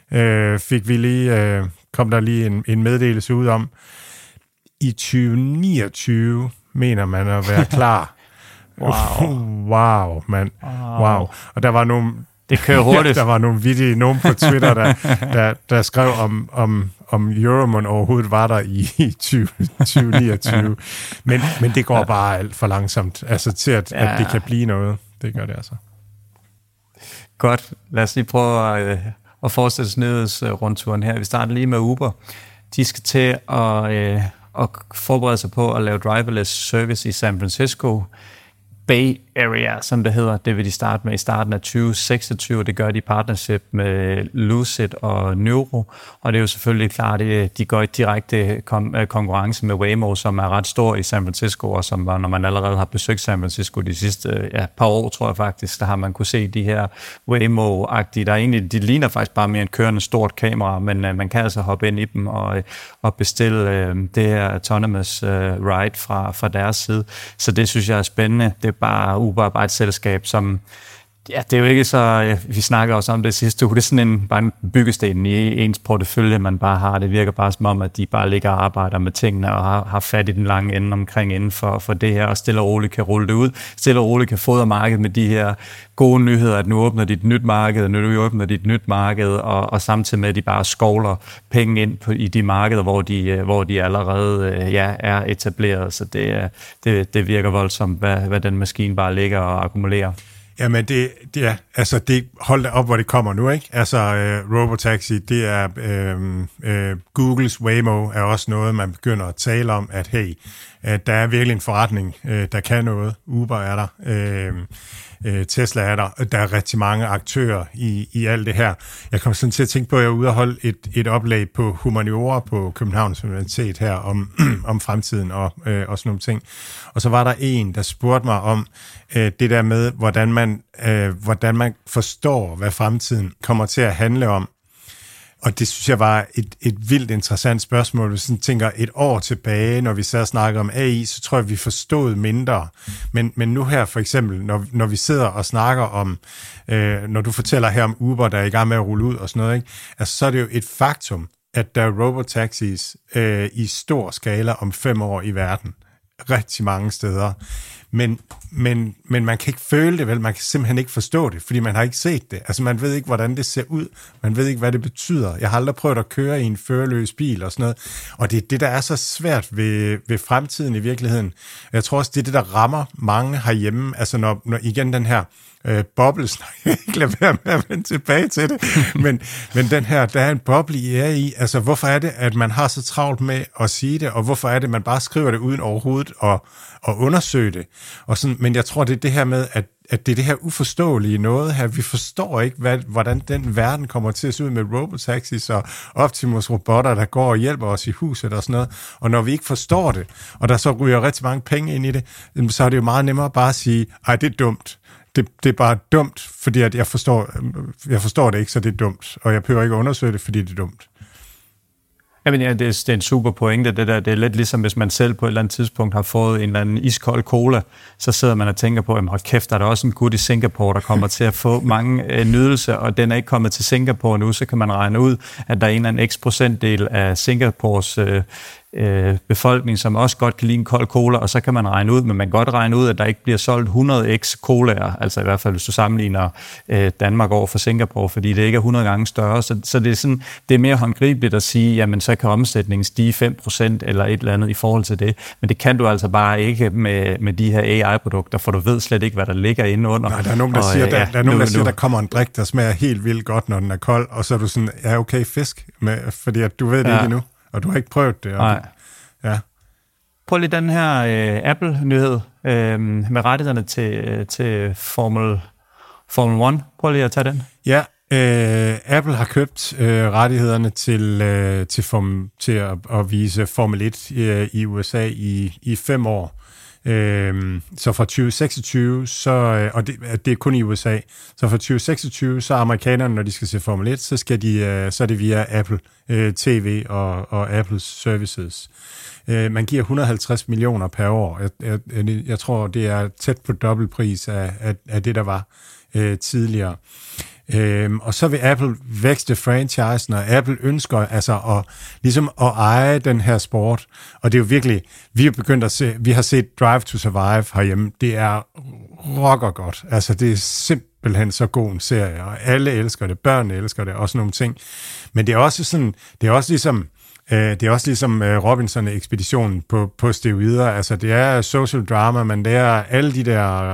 Kom der lige en meddelelse ud om. I 2029 mener man at være klar. Wow, mand. Wow. Og der var nogle...
Det kører hurtigt.
Der var nogle vittige nogen på Twitter, der skrev om Euromon overhovedet var der i 2029. Men det går bare alt for langsomt, altså til at det kan blive noget. Det gør det altså.
Godt. Lad os lige prøve at fortsætte rundturen her. Vi starter lige med Uber. De skal til at forberede sig på at lave driverless service i San Francisco. Bay Area, som det hedder, det vil de starte med i starten af 2026. Det gør de i partnership med Lucid og Neuro, og det er jo selvfølgelig klart, at de går i direkte konkurrence med Waymo, som er ret stor i San Francisco, og som når man allerede har besøgt San Francisco de sidste par år, tror jeg faktisk, der har man kunne se de her Waymo-agtige, der egentlig, de ligner faktisk bare mere en kørende stort kamera, men man kan altså hoppe ind i dem og bestille det her autonomous ride fra deres side. Så det synes jeg er spændende. Det er bare Uber er bare et selskab, som... Ja, det er jo ikke så... Vi snakker også om det sidste uge. Det er sådan bare en byggesten i ens portefølje, man bare har. Det virker bare som om, at de bare ligger og arbejder med tingene og har fat i den lange ende omkring inden for det her, og stille og roligt kan rulle det ud. Stille og roligt kan fodre markedet med de her gode nyheder, at nu åbner de et nyt marked, og nu åbner de et nyt marked, og samtidig med, at de bare skovler penge ind i de markeder, hvor de allerede er etableret. Så det virker voldsomt, hvad den maskine bare ligger og akkumulerer.
Jamen det hold da op, hvor det kommer nu, ikke? Altså Robotaxi, det er Googles Waymo er også noget, man begynder at tale om, at hey, der er virkelig en forretning, der kan noget. Uber er der. Tesla er der er rigtig mange aktører i alt det her. Jeg kom sådan til at tænke på, at jeg er ude og holde et oplæg på humaniora på Københavns Universitet her om fremtiden og sådan nogle ting. Og så var der en, der spurgte mig om det der med, hvordan man forstår, hvad fremtiden kommer til at handle om. Og det synes jeg var et vildt interessant spørgsmål. Hvis man tænker et år tilbage, når vi så snakker om AI, så tror jeg, vi forstod mindre. Men nu her for eksempel, når vi sidder og snakker om, når du fortæller her om Uber, der er i gang med at rulle ud og sådan noget, ikke? Altså, så er det jo et faktum, at der er robotaxis i stor skala om 5 år i verden. Rigtig mange steder. Men man kan ikke føle det, vel? Man kan simpelthen ikke forstå det, fordi man har ikke set det. Altså, man ved ikke, hvordan det ser ud. Man ved ikke, hvad det betyder. Jeg har aldrig prøvet at køre i en førerløs bil og sådan noget. Og det er det, der er så svært ved fremtiden i virkeligheden. Jeg tror også, det er det, der rammer mange herhjemme. Altså, når igen den her bobbles, jeg ikke lade være med at vende tilbage til det, men den her, der er en boble i AI. Altså, hvorfor er det, at man har så travlt med at sige det, og hvorfor er det, at man bare skriver det uden overhovedet og undersøge det? Og sådan, men jeg tror, det er det her med, at det er det her uforståelige noget her. Vi forstår ikke, hvordan den verden kommer til at se ud med robotaxis og Optimus-robotter, der går og hjælper os i huset og sådan noget. Og når vi ikke forstår det, og der så ryger rigtig mange penge ind i det, så er det jo meget nemmere bare at sige, ej, det er dumt. Det er bare dumt, fordi at jeg forstår det ikke, så det er dumt. Og jeg behøver ikke at undersøge det, fordi det er dumt.
Jamen ja, det er en super pointe, det der. Det er lidt ligesom, hvis man selv på et eller andet tidspunkt har fået en eller anden iskold cola, så sidder man og tænker på, jamen hold kæft, der er der også en gut i Singapore, der kommer til at få mange nydelser, og den er ikke kommet til Singapore nu, så kan man regne ud, at der er en eller anden x procentdel af Singapores befolkning, som også godt kan lide en kold cola, og så kan man regne ud, men man kan godt regne ud, at der ikke bliver solgt 100x colaer, altså i hvert fald, hvis du sammenligner Danmark over for Singapore, fordi det ikke er 100 gange større, så det er sådan, det er mere håndgribeligt at sige, jamen så kan omsætningen stige 5% eller et eller andet i forhold til det, men det kan du altså bare ikke med de her AI-produkter, for du ved slet ikke, hvad der ligger inde under.
Nej, der er nogen, der siger, der kommer en drik, der smager helt vildt godt, når den er kold, og så er du sådan, ja okay, fisk, fordi at du ved det ikke endnu. Og du har ikke prøvet det.
Nej.
Ja.
Prøv lige den her Apple-nyhed med rettighederne til Formel 1. Prøv lige at tage den.
Ja, Apple har købt rettighederne til at vise Formel 1 i USA i 5 år. Så fra 2026, og det er kun i USA, så fra 2026, så amerikanerne, når de skal se Formel 1, så er det via Apple TV og Apples services. Man giver 150 millioner per år. Jeg tror, det er tæt på dobbeltpris af det, der var tidligere. Og så vil Apple vækste franchisen, og Apple ønsker altså at eje den her sport. Og det er jo virkelig, vi har set Drive to Survive herhjemme. Det er rocker godt. Altså det er simpelthen så god en serie, og alle elsker det, børnene elsker det, og sådan nogle ting. Men det er også ligesom Robinson-ekspeditionen på steroider. Altså, det er social drama, men det er alle de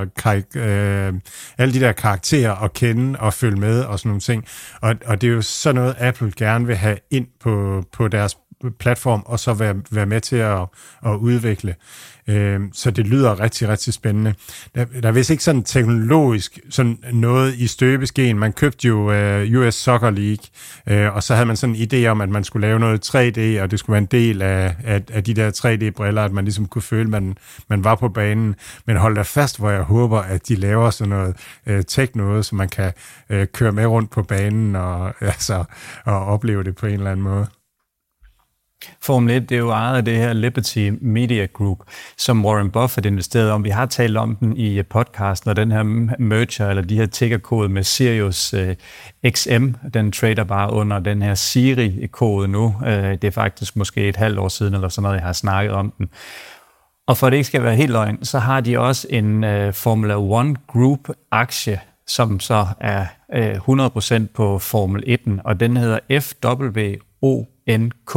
der karakterer at kende og følge med og sådan nogle ting. Og det er jo sådan noget, Apple gerne vil have ind på deres platform, og så være med til at udvikle. Så det lyder rigtig, rigtig spændende. Der er vist ikke sådan teknologisk sådan noget i støbeskeen. Man købte jo US Soccer League, og så havde man sådan en idé om, at man skulle lave noget 3D, og det skulle være en del af de der 3D-briller, at man ligesom kunne føle, at man var på banen. Men hold da fast, hvor jeg håber, at de laver sådan noget tech-noget, så man kan køre med rundt på banen og opleve det på en eller anden måde.
Formel 1, det er jo ejet af det her Liberty Media Group, som Warren Buffett investerede om. Vi har talt om den i podcasten, og den her merger, eller de her tickerkode med Sirius XM, den trader bare under den her Siri-kode nu. Det er faktisk måske et halvt år siden, eller sådan noget, jeg har snakket om den. Og for at det ikke skal være helt løgn, så har de også en Formula 1 Group-aktie, som så er 100% på Formel 1'en, og den hedder FWONK,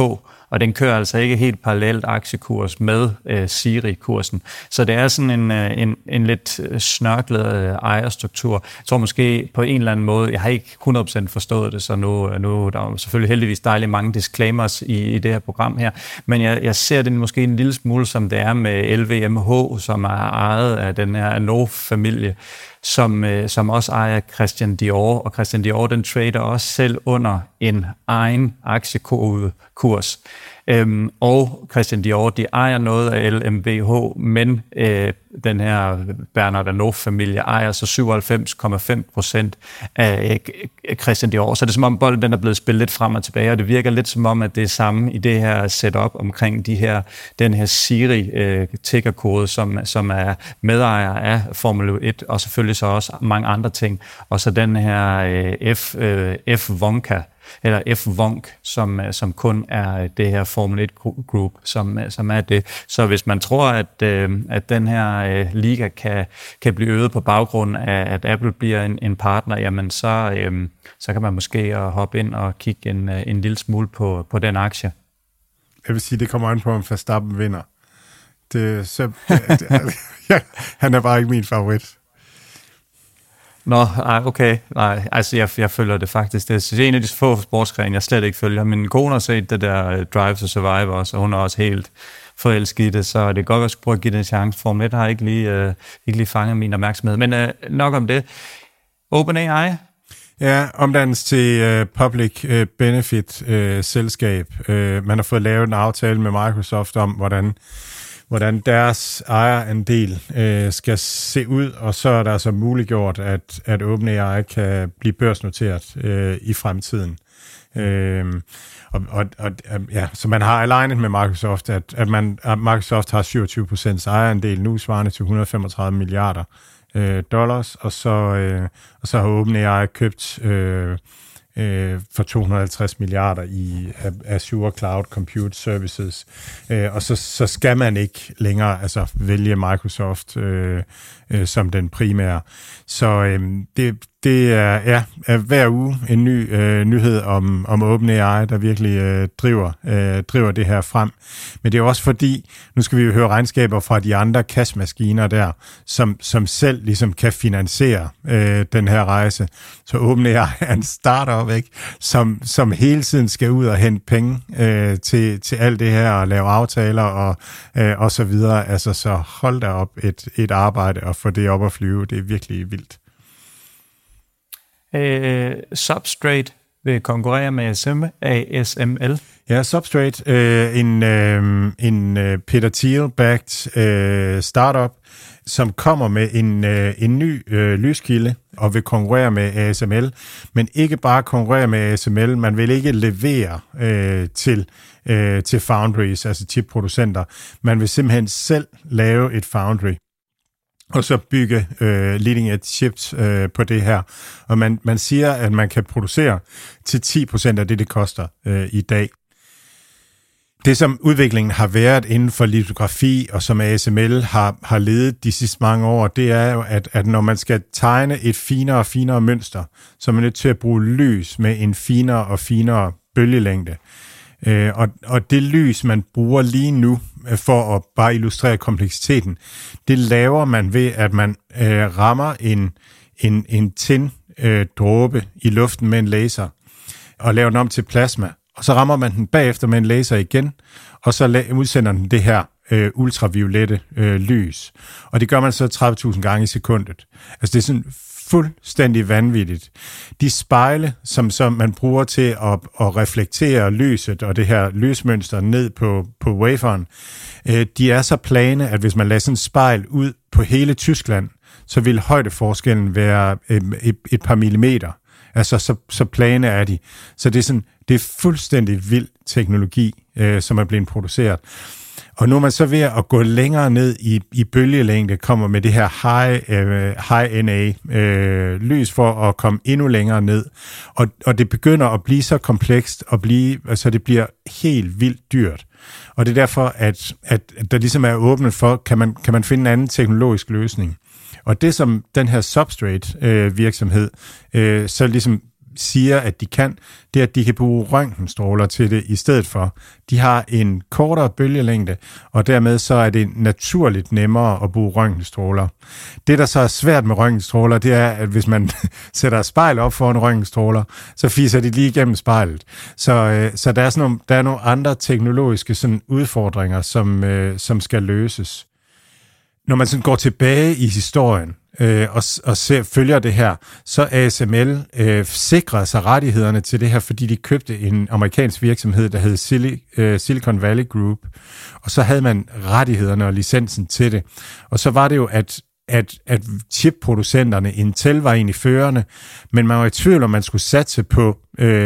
og den kører altså ikke helt parallelt aktiekurs med Siri-kursen. Så det er sådan en lidt snørklet ejerstruktur. Jeg tror måske på en eller anden måde, jeg har ikke 100% forstået det, så nu der er selvfølgelig heldigvis dejligt mange disclaimers i det her program her, men jeg ser det måske en lille smule, som det er med LVMH, som er ejet af den her Arnault-familie, som også ejer Christian Dior, og Christian Dior, den trader også selv under en egen aktiekurs. Og Christian Dior, de ejer noget af LMVH, men den her Bernard Arnault-familie ejer så 97,5% af Christian Dior. Så det er som om bolden den er blevet spillet lidt frem og tilbage, og det virker lidt som om, at det er samme i det her setup omkring den her Siri-tickerkode, som er medejer af Formel 1, og selvfølgelig så også mange andre ting. Og så den her F-Vonka, eller F-Vonk, som kun er det her Formel 1 Group, som er det. Så hvis man tror, at den her liga kan blive øget på baggrund af, at Apple bliver en partner, jamen så kan man måske hoppe ind og kigge en lille smule på den aktie.
Jeg vil sige, det kommer an på, om Verstappen vinder. Han er bare ikke min favorit.
Nå, okay. Nej, altså jeg følger det faktisk. Det er en af de få sportsgrene, jeg slet ikke følger. Min kone har set det der Drive to Survive også, og hun er også helt forelsket i det, så det kan godt være, at jeg skulle prøve at give det en chance. Formel 1 har ikke lige fanget min opmærksomhed. Men nok om det. OpenAI?
Ja, omdannelse til public benefit selskab. Man har fået lavet en aftale med Microsoft om, hvordan deres ejerandel skal se ud, og så er der altså muliggjort, at OpenAI kan blive børsnoteret i fremtiden. Så man har alignet med Microsoft, at Microsoft har 27% ejerandel nu, svarende til 135 milliarder dollars, og så har OpenAI købt for 250 milliarder i Azure Cloud Compute Services. Og så skal man ikke længere vælge Microsoft som den primære. Så det er hver uge en ny nyhed om OpenAI, der virkelig driver det her frem. Men det er også fordi, nu skal vi jo høre regnskaber fra de andre cash-maskiner der, som selv ligesom kan finansiere den her rejse. Så OpenAI er en startup, ikke? Som hele tiden skal ud og hente penge til alt det her og lave aftaler og så videre. Altså, så hold da op et arbejde og få det op at flyve. Det er virkelig vildt.
Substrate vil konkurrere med ASML.
Ja, Substrate, en Peter Thiel-backed startup, som kommer med en ny lyskilde og vil konkurrere med ASML, men ikke bare konkurrere med ASML, man vil ikke levere til foundries, altså chipproducenter. Man vil simpelthen selv lave et foundry og så bygge leading edge chips på det her. Og man siger, at man kan producere til 10% af det koster i dag. Det, som udviklingen har været inden for litografi, og som ASML har ledet de sidste mange år, det er jo, at når man skal tegne et finere og finere mønster, så er man nødt til at bruge lys med en finere og finere bølgelængde. Og det lys, man bruger lige nu, for at bare illustrere kompleksiteten, det laver man ved, at man rammer en tynd dråbe i luften med en laser, og laver den om til plasma. Og så rammer man den bagefter med en laser igen, og så udsender den det her ultraviolette lys. Og det gør man så 30.000 gange i sekundet. Altså det er sådan fuldstændig vanvittigt. De spejle, som man bruger til at reflektere lyset og det her lysmønster ned på waferen, de er så plane, at hvis man lader sådan et spejl ud på hele Tyskland, så vil højdeforskellen være et par millimeter. Altså, så plane er de. Så det er fuldstændig vild teknologi, som er blevet produceret. Og nu er man så ved at gå længere ned i bølgelængde, kommer med det her high NA lys for at komme endnu længere ned. Og det begynder at blive så komplekst, så det bliver helt vildt dyrt. Og det er derfor, at der ligesom er åbnet for, kan man finde en anden teknologisk løsning. Og det, som den her Substrate virksomhed så ligesom siger, at de kan, det er, at de kan bruge røntgenstråler til det i stedet for. De har en kortere bølgelængde, og dermed så er det naturligt nemmere at bruge røntgenstråler. Det, der så er svært med røntgenstråler, det er, at hvis man sætter spejl op foran røntgenstråler, så fiser de lige igennem spejlet. Så der er nogle andre teknologiske sådan, udfordringer, som skal løses. Når man sådan går tilbage i historien, og følger det her, så ASML sikrer sig rettighederne til det her, fordi de købte en amerikansk virksomhed, der hed Silicon Valley Group, og så havde man rettighederne og licensen til det. Og så var det jo, at chipproducenterne, Intel var egentlig førende, men man var i tvivl, om man skulle satse på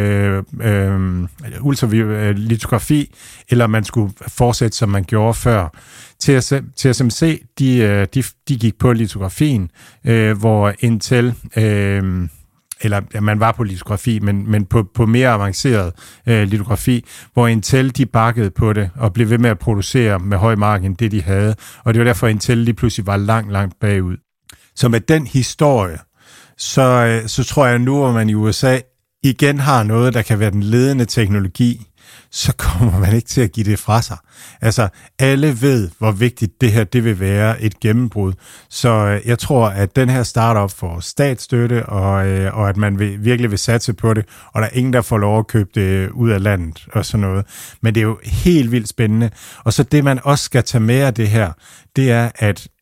ultralitografi, eller man skulle fortsætte, som man gjorde før. TSMC, de gik på litografien, hvor Intel, man var på litografi, men på mere avanceret litografi, hvor Intel, de bakkede på det, og blev ved med at producere med høj margin end det, de havde. Og det var derfor, Intel lige pludselig var langt bagud. Så med den historie, så tror jeg nu, at man i USA igen har noget, der kan være den ledende teknologi, så kommer man ikke til at give det fra sig. Altså, alle ved, hvor vigtigt det her det vil være et gennembrud. Så jeg tror, at den her startup får statsstøtte, og at man virkelig vil satse på det, og der er ingen, der får lov at købe det ud af landet og sådan noget. Men det er jo helt vildt spændende. Og så det, man også skal tage med af det her, det er,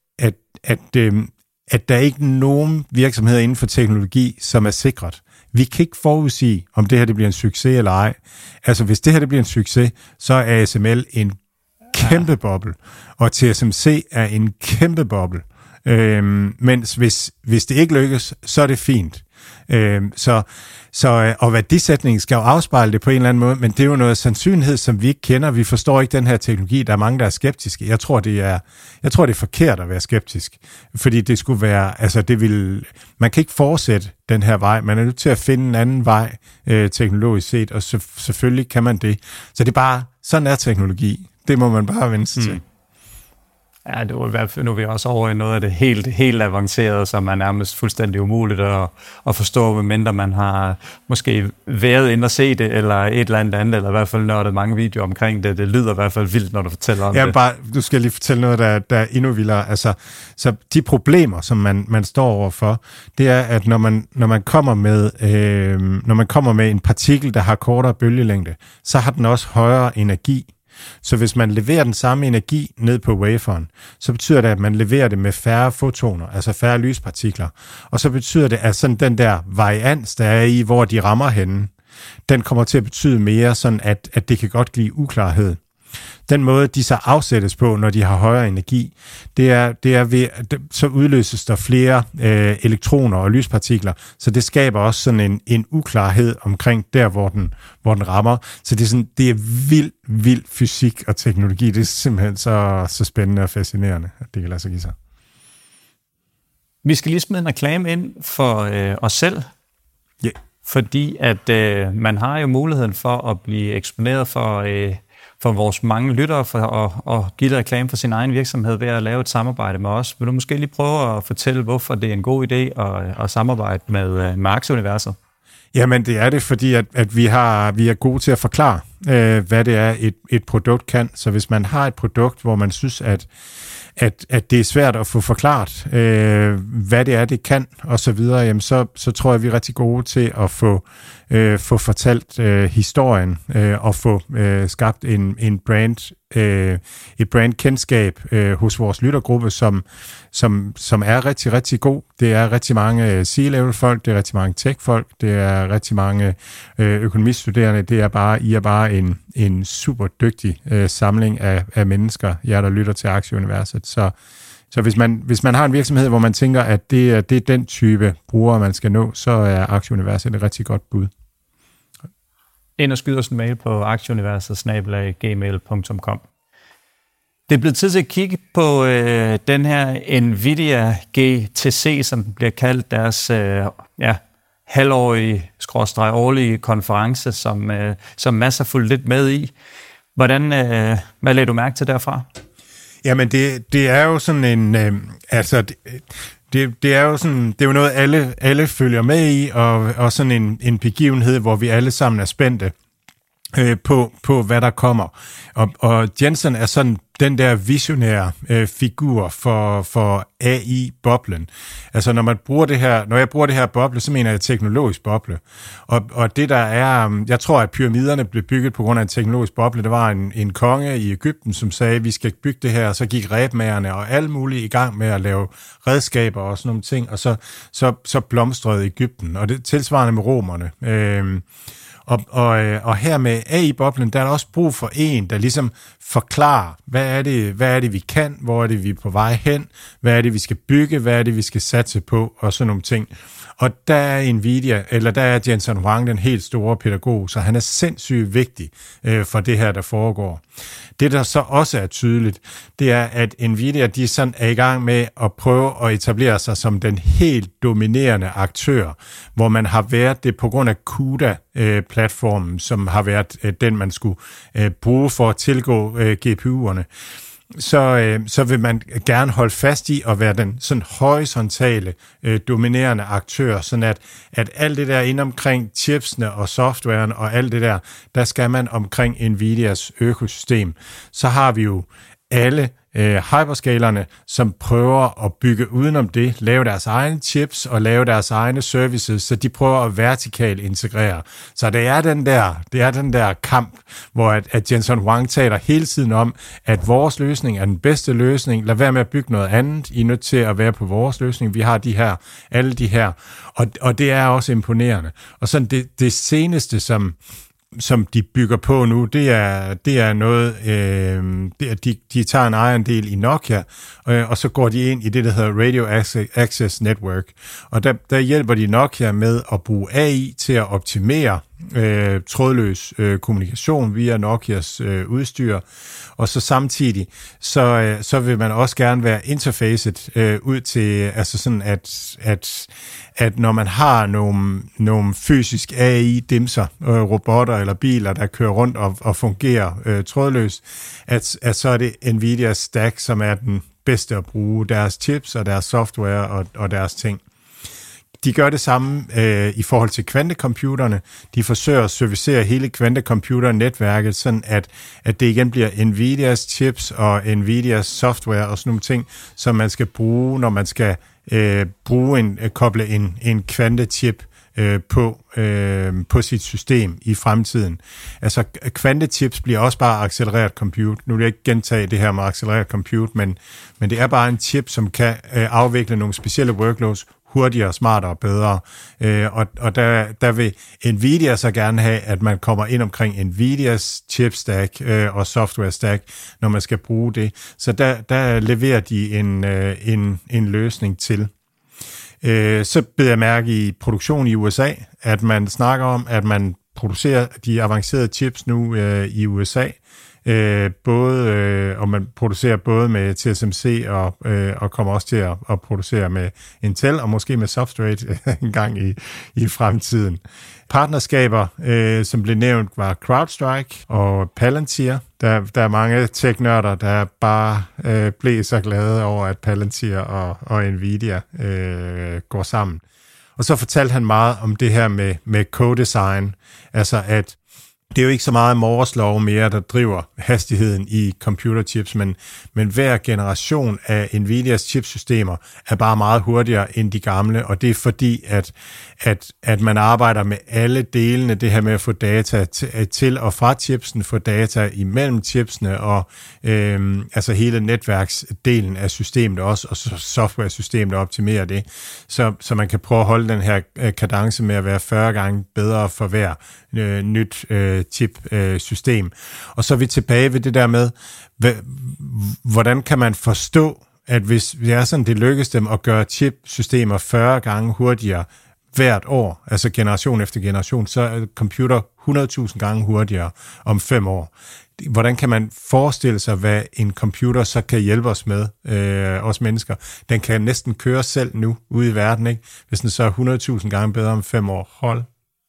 at der er ikke nogen virksomheder inden for teknologi, som er sikret. Vi kan ikke forudsige, om det her det bliver en succes eller ej. Altså, hvis det her det bliver en succes, så er ASML en kæmpe boble, og TSMC er en kæmpe boble. Mens hvis det ikke lykkes, så er det fint. Og værdisætningen skal jo afspejle det på en eller anden måde, men det er jo noget sandsynlighed, som vi ikke kender. Vi forstår ikke den her teknologi. Der er mange, der er skeptiske. Jeg tror, det er forkert at være skeptisk, fordi det skulle være, altså man kan ikke fortsætte den her vej. Man er nødt til at finde en anden vej teknologisk set, og selvfølgelig kan man det. Så det er bare, sådan er teknologi. Det må man bare vende sig til.
Ja, det var i hvert fald, nu er vi også over i noget af det helt avancerede, som er nærmest fuldstændig umuligt at forstå, medmindre man har måske været inde og se det, eller et eller andet, eller i hvert fald nørdet mange videoer omkring det. Det lyder i hvert fald vildt, når du fortæller om det.
Du skal lige fortælle noget, der er endnu vildere. Altså, så de problemer, som man står overfor, det er, at når man kommer med en partikel, der har kortere bølgelængde, så har den også højere energi. Så hvis man leverer den samme energi ned på waferen, så betyder det, at man leverer det med færre fotoner, altså færre lyspartikler. Og så betyder det, at sådan den der varians, der er i, hvor de rammer henne, den kommer til at betyde mere, sådan at det kan godt give uklarhed. Den måde, de så afsættes på, når de har højere energi, det er ved, så udløses der flere elektroner og lyspartikler, så det skaber også sådan en uklarhed omkring der, hvor den rammer. Så det er vild fysik og teknologi. Det er simpelthen så spændende og fascinerende, at det kan lade sig give sig.
Vi skal lige smide en reklame ind for os selv.
Yeah.
Fordi at man har jo muligheden for at blive eksponeret for vores mange lyttere for at give dig reklame for sin egen virksomhed ved at lave et samarbejde med os. Vil du måske lige prøve at fortælle, hvorfor det er en god idé at samarbejde med Aktieuniverset? Jamen, det er det, fordi at vi er gode til at forklare, hvad det er, et produkt kan. Så hvis man har et produkt, hvor man synes, at det er svært at få forklaret, hvad det er, det kan, og så videre, jamen så tror jeg, vi er rigtig gode til at få fortalt historien, og få skabt en brand, et brandkendskab hos vores lyttergruppe, som er rigtig, rigtig god. Det er rigtig mange C-level-folk, det er rigtig mange tech-folk, det er rigtig mange økonomistuderende. I er bare en super dygtig samling af mennesker, der lytter til Aktieuniverset. Så hvis man har en virksomhed, hvor man tænker, at det er den type brugere, man skal nå, så er Aktieuniverset et rigtig godt bud. Ind og skyd os en mail på aktieuniverset@gmail.com. Det er blevet tid til at kigge på den her Nvidia GTC, som bliver kaldt deres halvårige, årlige konference, som masser fulgt lidt med i. Hvad lagde du mærke til derfra?
Jamen, det er jo sådan en... det er jo sådan, det er jo noget, alle følger med i, og sådan en begivenhed, hvor vi alle sammen er spændte på hvad der kommer. Og Jensen er sådan den der visionære figur for AI-boblen. Altså når jeg bruger det her boble, så mener jeg teknologisk boble. Og det der er, jeg tror, at pyramiderne blev bygget på grund af en teknologisk boble. Der var en konge i Egypten, som sagde, at vi skal bygge det her, og så gik rebmagerne og alle mulige i gang med at lave redskaber og sådan nogle ting, og så blomstrede Egypten. Og det tilsvarende med romerne. Og her med AI-boblen, der er der også brug for en, der ligesom forklarer, hvad er det, vi kan, hvor er det, vi er på vej hen, hvad er det, vi skal bygge, hvad er det, vi skal satse på, og sådan nogle ting. Og der er Jensen Huang den helt store pædagog, så han er sindssygt vigtig for det her, der foregår. Det, der så også er tydeligt, det er, at Nvidia, de sådan er i gang med at prøve at etablere sig som den helt dominerende aktør, hvor man har været det på grund af CUDA-platformen, som har været den, man skulle bruge for at tilgå GPU'erne. Så vil man gerne holde fast i at være den sådan horisontale, dominerende aktør, sådan at alt det der inde omkring chipsene og softwaren og alt det der skal man omkring Nvidias økosystem. Så har vi jo alle hyperscalerne, som prøver at bygge udenom det, lave deres egne chips og lave deres egne services, så de prøver at vertikalt integrere. Så det er den der kamp, hvor at Jensen Huang taler hele tiden om, at vores løsning er den bedste løsning. Lad være med at bygge noget andet. I er nødt til at være på vores løsning. Vi har alle de her. Og det er også imponerende. Og sådan det seneste, som de bygger på nu, det er noget, de tager en ejerandel i Nokia, og så går de ind i det, der hedder Radio Access Network. Og der hjælper de Nokia med at bruge AI til at optimere trådløs kommunikation via Nokias udstyr, og så samtidig så vil man også gerne være interfacet ud til, altså sådan at når man har nogle fysisk AI-dimser, robotter eller biler, der kører rundt og fungerer trådløst, at så er det Nvidias stack, som er den bedste at bruge, deres chips og deres software og deres ting. De gør det samme i forhold til kvantecomputerne. De forsøger at servicere hele kvantecomputernetværket, sådan at det igen bliver Nvidias chips og Nvidias software og sådan nogle ting, som man skal bruge, når man skal koble en kvantechip på sit system i fremtiden. Altså kvantechips bliver også bare accelereret compute. Nu vil jeg ikke gentage det her med accelereret compute, men det er bare en chip, som kan afvikle nogle specielle workloads hurtigere, smartere og bedre. Og der vil Nvidia så gerne have, at man kommer ind omkring Nvidias chip stack og software stack, når man skal bruge det. Så der leverer de en løsning til. Så bed jeg mærke i produktion i USA, at man snakker om, at man producerer de avancerede chips nu i USA, og man producerer både med TSMC og kommer også til at producere med Intel og måske med Substrate en gang i fremtiden. Partnerskaber, som blev nævnt, var CrowdStrike og Palantir. Der er mange tech-nørder, der bare blev så glade over, at Palantir og Nvidia går sammen. Og så fortalte han meget om det her med co-design, altså at det er jo ikke så meget Moores lov mere, der driver hastigheden i computerchips, men hver generation af Nvidias chipsystemer er bare meget hurtigere end de gamle, og det er fordi, at man arbejder med alle delene, det her med at få data til og fra chipsen, få data imellem chipsene, og altså hele netværksdelen af systemet også, og software-systemet optimerer det, så man kan prøve at holde den her kadence med at være 40 gange bedre for hver nyt chip-system. Og så er vi tilbage ved det der med, hvordan kan man forstå, at hvis det lykkes dem at gøre chip-systemer 40 gange hurtigere hvert år, altså generation efter generation, så er computer 100.000 gange hurtigere om 5 år. Hvordan kan man forestille sig, hvad en computer så kan hjælpe os med, os mennesker? Den kan næsten køre selv nu ude i verden, ikke? Hvis den så er 100.000 gange bedre om 5 år. Hold da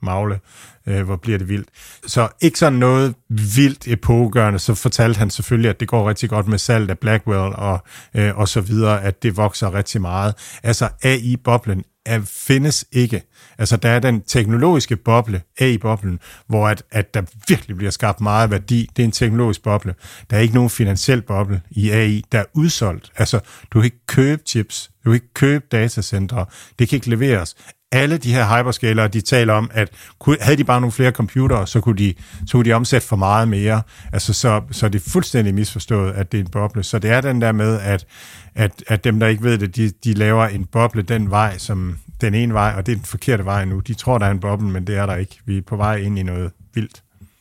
magle, hvor bliver det vildt. Så ikke sådan noget vildt epokegørende, så fortalte han selvfølgelig, at det går rigtig godt med salget af Blackwell og så videre, at det vokser rigtig meget. Altså AI-boblen findes ikke. Altså der er den teknologiske boble, AI-boblen, hvor at der virkelig bliver skabt meget værdi. Det er en teknologisk boble. Der er ikke nogen finansiel boble i AI, der er udsolgt. Altså du kan ikke købe chips, du kan ikke købe datacentre, det kan ikke leveres. Alle de her hyperscalere, de taler om, at havde de bare nogle flere computere, så kunne de omsætte for meget mere. Altså, så det er fuldstændig misforstået, at det er en boble. Så det er den der med, at dem, der ikke ved det, de laver en boble den vej, som den ene vej, og det er den forkerte vej nu. De tror, der er en boble, men det er der ikke. Vi er på vej ind i noget vildt.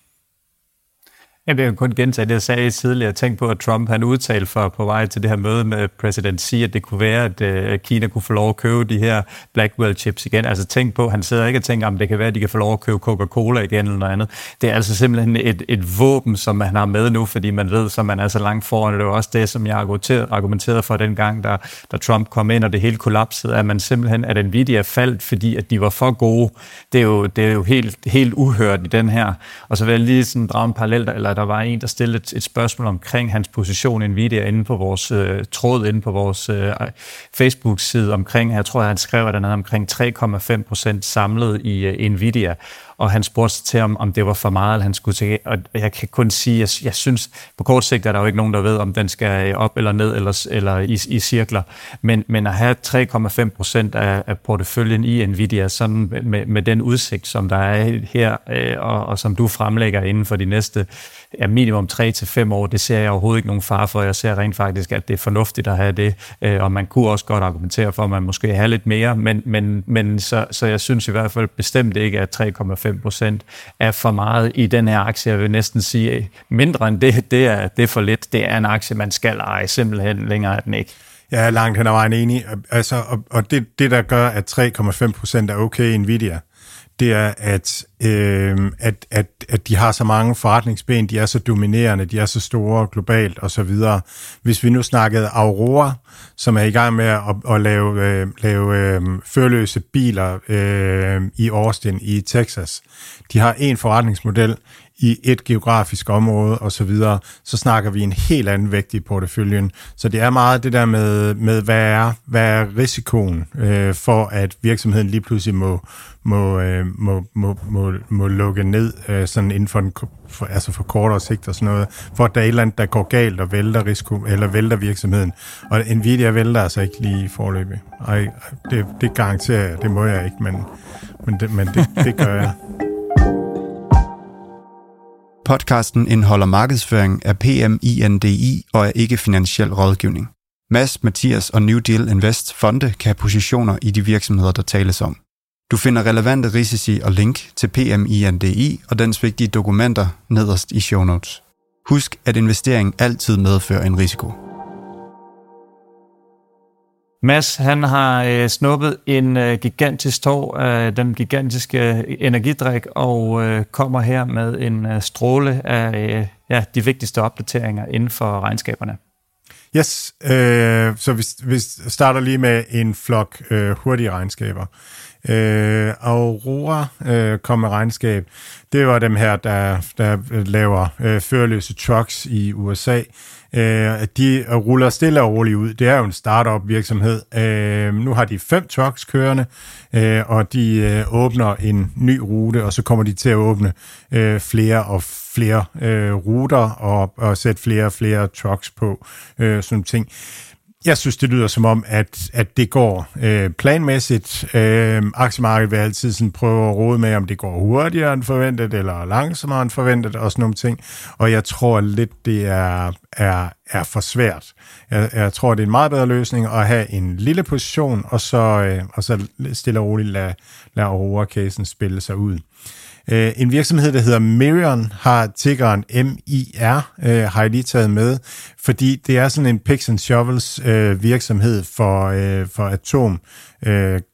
Jeg vil kun gentage det, jeg sagde tidligere. Jeg tænkte på, at Trump han udtalte på vej til det her møde med præsident Xi, at det kunne være, at Kina kunne få lov at købe de her Blackwell chips igen. Altså tænk på, han sidder ikke og tænker, om det kan være, at de kan få lov at købe Coca-Cola igen eller noget andet. Det er altså simpelthen et våben, som man har med nu, fordi man ved, som man er så langt foran. Det var også det, som jeg argumenterede for dengang, da Trump kom ind, og det hele kollapsede, at man simpelthen, at Nvidia faldt, fordi at de var for gode. Det er jo helt uhørt i den her. Og så vil jeg lige sådan drage en parallel, eller der var en, der stillede et spørgsmål omkring hans position i Nvidia inde på vores tråd, inde på vores Facebook-side omkring, jeg tror, han skrev, at han havde omkring 3,5% samlet i Nvidia, og han spurgte til, om det var for meget, han skulle til, og jeg kan kun sige, at jeg synes, på kort sigt er der jo ikke nogen, der ved, om den skal op eller ned, eller i cirkler, men at have 3,5% af porteføljen i Nvidia, sådan med den udsigt, som der er her, og som du fremlægger inden for de næste minimum 3 til 5 år, det ser jeg overhovedet ikke nogen fare for. Jeg ser rent faktisk, at det er fornuftigt at have det, og man kunne også godt argumentere for, at man måske have lidt mere, men så jeg synes i hvert fald bestemt ikke, at 3,5% er for meget i den her aktie. Jeg vil næsten sige, mindre end det er for lidt. Det er en aktie, man skal eje, simpelthen længere er den ikke.
Jeg er langt hen ad vejen enig. Altså, og det, der gør, at 3,5% er okay i Nvidia, det er, at de har så mange forretningsben, de er så dominerende, de er så store globalt og så videre. Hvis vi nu snakkede Aurora, som er i gang med at lave førerløse biler i Austin i Texas, de har en forretningsmodel i et geografisk område og så videre, så snakker vi en helt anden vægt i porteføljen. Så det er meget det der med hvad er risikoen for, at virksomheden lige pludselig må lukke ned sådan inden for kortere sigt og sådan noget, for at der er et eller andet, der går galt og vælter virksomheden. Og Nvidia vælter altså ikke lige foreløbig. Ej, det garanterer jeg, det må jeg ikke, men det gør jeg.
Podcasten indeholder markedsføring af PMINDI og er ikke finansiel rådgivning. Mads, Mathias og New Deal Invest fonde kan have positioner i de virksomheder, der tales om. Du finder relevante risici og link til PMINDI og dens vigtige dokumenter nederst i show notes. Husk, at investering altid medfører en risiko.
Mads, han har snuppet en gigantisk tår af den gigantiske energidrik og kommer her med en stråle af de vigtigste opdateringer inden for regnskaberne.
Yes, så vi starter lige med en flok hurtige regnskaber. Aurora kom med regnskab. Det var dem her, der laver førerløse trucks i USA. De ruller stille og roligt ud. Det er jo en startup virksomhed. Nu har de 5 trucks kørende, og de åbner en ny rute, og så kommer de til at åbne flere og flere ruter og sætte flere og flere trucks på. Sådan ting. Jeg synes, det lyder som om, at det går planmæssigt. Aktiemarkedet vil altid sådan prøve at rode med, om det går hurtigere end forventet, eller langsommere end forventet, og sådan nogle ting. Og jeg tror lidt, det er for svært. Jeg tror, det er en meget bedre løsning at have en lille position, og så stille og roligt lade Aurora-casen spille sig ud. En virksomhed, der hedder Mirion, har tikkeren MIR, har jeg lige taget med, fordi det er sådan en picks and shovels virksomhed for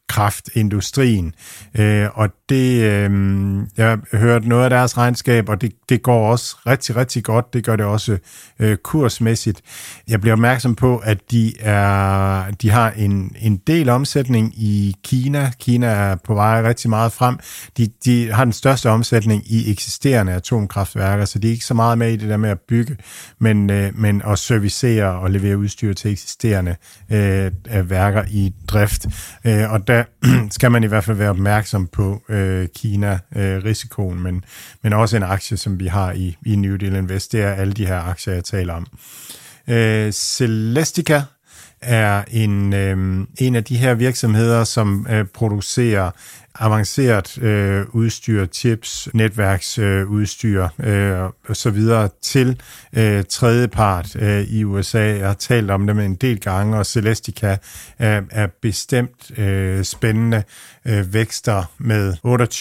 kraftindustrien. Og det, jeg har hørt noget af deres regnskab, og det går også rigtig, rigtig godt. Det gør det også kursmæssigt. Jeg bliver opmærksom på, at de har en del omsætning i Kina. Kina er på vej rigtig meget frem. De har den største omsætning i eksisterende atomkraftværker, så de er ikke så meget med i det der med at bygge, men at servicere og levere udstyr til eksisterende værker i drift. Og der skal man i hvert fald være opmærksom på Kina-risikoen, men også en aktie, som vi har i New Deal Invest, det er alle de her aktier, jeg taler om. Celestica er en af de her virksomheder, som producerer avanceret udstyr, chips, netværksudstyr og så videre til tredjepart i USA. Jeg har talt om dem en del gange, og Celestica er bestemt spændende vækster med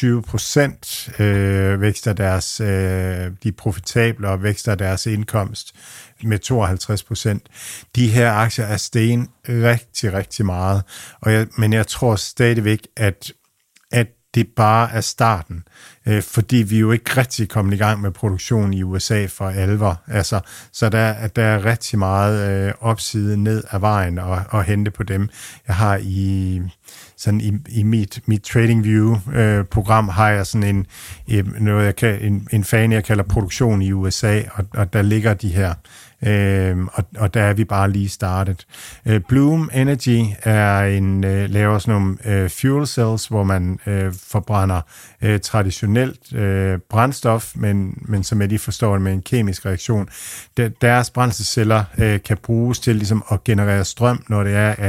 28%, vækster deres, de profitable og vækster deres indkomst med 52%. De her aktier er steget rigtig, rigtig meget, men jeg tror stadigvæk, at det bare er starten, fordi vi jo ikke rigtig kommet i gang med produktion i USA for alvor. Altså, så der er rigtig meget opside ned ad vejen og hente på dem. Jeg har i mit TradingView-program har jeg sådan en fan, jeg kalder produktion i USA, og der ligger de her. Og der er vi bare lige startet. Bloom Energy laver sådan nogle fuel cells, hvor man forbrænder traditionelt brændstof, men som jeg lige forstår det med en kemisk reaktion. Deres brændselsceller kan bruges til ligesom at generere strøm, når det er,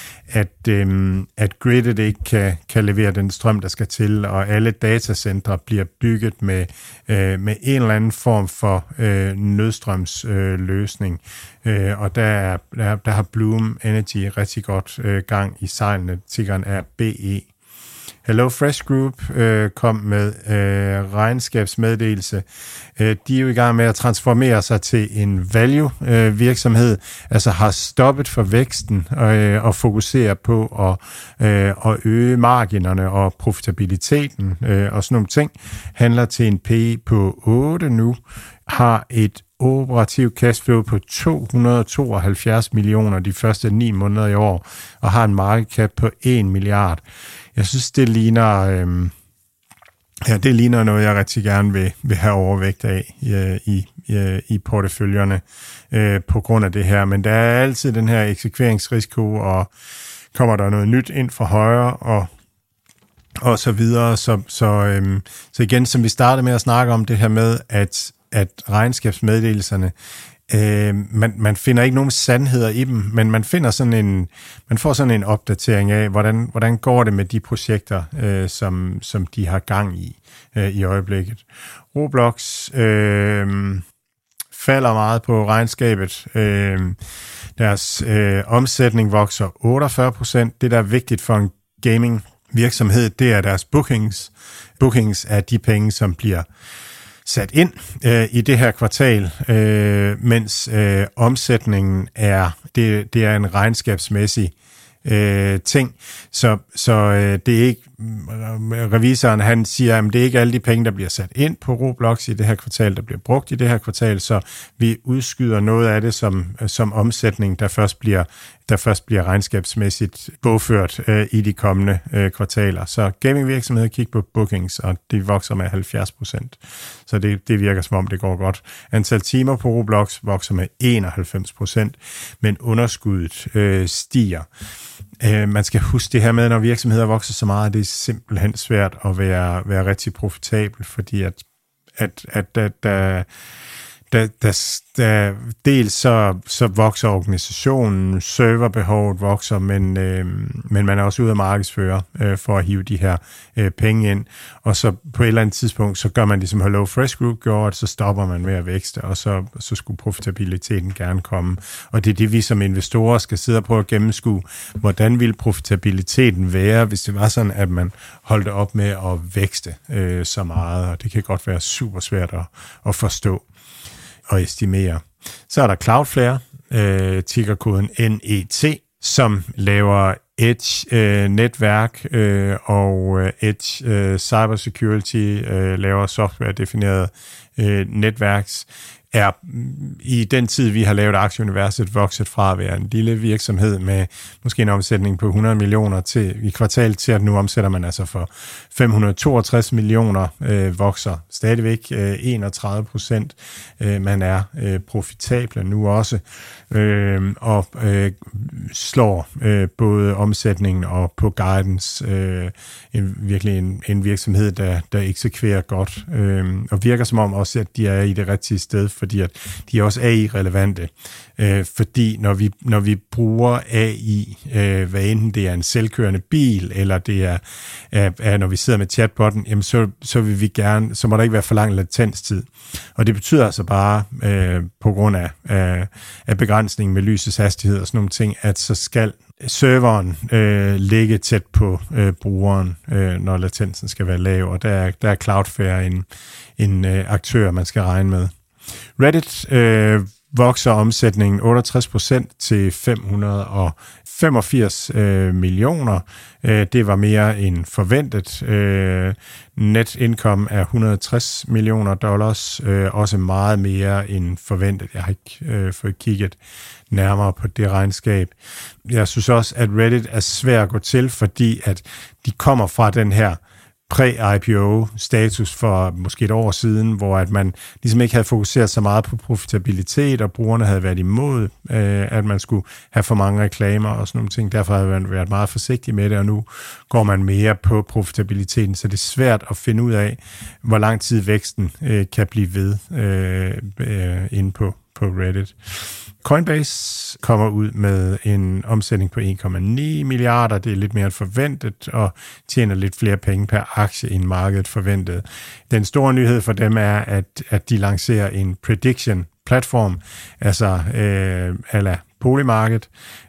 at gridet ikke kan levere den strøm, der skal til, og alle datacentre bliver bygget med en eller anden form for nødstrømsløsning. Og der har Bloom Energy rigtig godt gang i sejlene. Tikkeren er BE. HelloFresh Group kom med regnskabsmeddelelse. De er jo i gang med at transformere sig til en value-virksomhed, altså har stoppet for væksten og fokuserer på at øge marginerne og profitabiliteten og sådan nogle ting. Handler til en PE på 8 nu, har et operativ cashflow på 272 millioner de første 9 måneder i år, og har en market cap på 1 milliard. Jeg synes, det ligner noget, jeg rigtig gerne vil have overvægt af i porteføljerne på grund af det her. Men der er altid den her eksekveringsrisiko, og kommer der noget nyt ind fra højre, og så videre. Så igen, som vi startede med at snakke om det her med, at regnskabsmeddelelserne, man finder ikke nogen sandheder i dem, men man får sådan en opdatering af, hvordan går det med de projekter, som de har gang i øjeblikket. Roblox falder meget på regnskabet. Deres omsætning vokser 48%. Det, der er vigtigt for en gaming virksomhed, det er deres bookings. Bookings er de penge, som bliver sat ind i det her kvartal, mens omsætningen det er en regnskabsmæssig ting. Så det er ikke, revisoren han siger, at det er ikke alle de penge, der bliver sat ind på Roblox i det her kvartal, der bliver brugt i det her kvartal, så vi udskyder noget af det som omsætning, der først bliver regnskabsmæssigt bogført i de kommende kvartaler. Så gamingvirksomheder kigger på bookings, og de vokser med 70%. Så det virker som om, det går godt. Antal timer på Roblox vokser med 91%, men underskuddet stiger. Man skal huske det her med, når virksomheder vokser så meget, det er simpelthen svært at være rigtig profitabel, fordi at dels så vokser organisationen, serverbehovet vokser, men man er også ude at markedsføre for at hive de her penge ind, og så på et eller andet tidspunkt, så gør man ligesom HelloFresh Group gjorde, at så stopper man med at vækste, og så skulle profitabiliteten gerne komme. Og det er det, vi som investorer skal sidde og prøve at gennemskue, hvordan ville profitabiliteten være, hvis det var sådan, at man holdt op med at vækste så meget, og det kan godt være super svært at forstå og estimere. Så er der Cloudflare, tickerkoden NET, som laver Edge netværk og Edge cybersecurity laver software-defineret netværks, er i den tid, vi har lavet Aktieuniverset, vokset fra at være en lille virksomhed med måske en omsætning på 100 millioner til i kvartal til, at nu omsætter man altså for 562 millioner, vokser stadigvæk 31%. Man er profitable nu også, og slår både omsætningen og på guidance virkelig en virksomhed, der eksekverer godt, og virker som om også, at de er i det rigtige sted, fordi at de er også AI-relevante. Fordi når vi bruger AI, hvad enten det er en selvkørende bil, eller det er når vi sidder med chatbotten, jamen så vil vi gerne, så må der ikke være for lang latenstid. Og det betyder altså bare, på grund af begrænsningen med lysets hastighed og sådan nogle ting, at så skal serveren ligge tæt på brugeren, når latensen skal være lav, og der er Cloudflare en aktør, man skal regne med. Reddit vokser omsætningen 68% til 585 millioner. Det var mere end forventet. Net income er 160 millioner dollars, også meget mere end forventet. Jeg har ikke fået kigget nærmere på det regnskab. Jeg synes også, at Reddit er svær at gå til, fordi at de kommer fra den her pre-IPO-status for måske et år siden, hvor at man ligesom ikke havde fokuseret så meget på profitabilitet, og brugerne havde været imod, at man skulle have for mange reklamer og sådan nogle ting. Derfor havde man været meget forsigtig med det, og nu går man mere på profitabiliteten, så det er svært at finde ud af, hvor lang tid væksten kan blive ved inde på Reddit. Coinbase kommer ud med en omsætning på 1,9 milliarder. Det er lidt mere end forventet, og tjener lidt flere penge per aktie end markedet forventet. Den store nyhed for dem er, at de lancerer en prediction platform, altså a la Polymarket,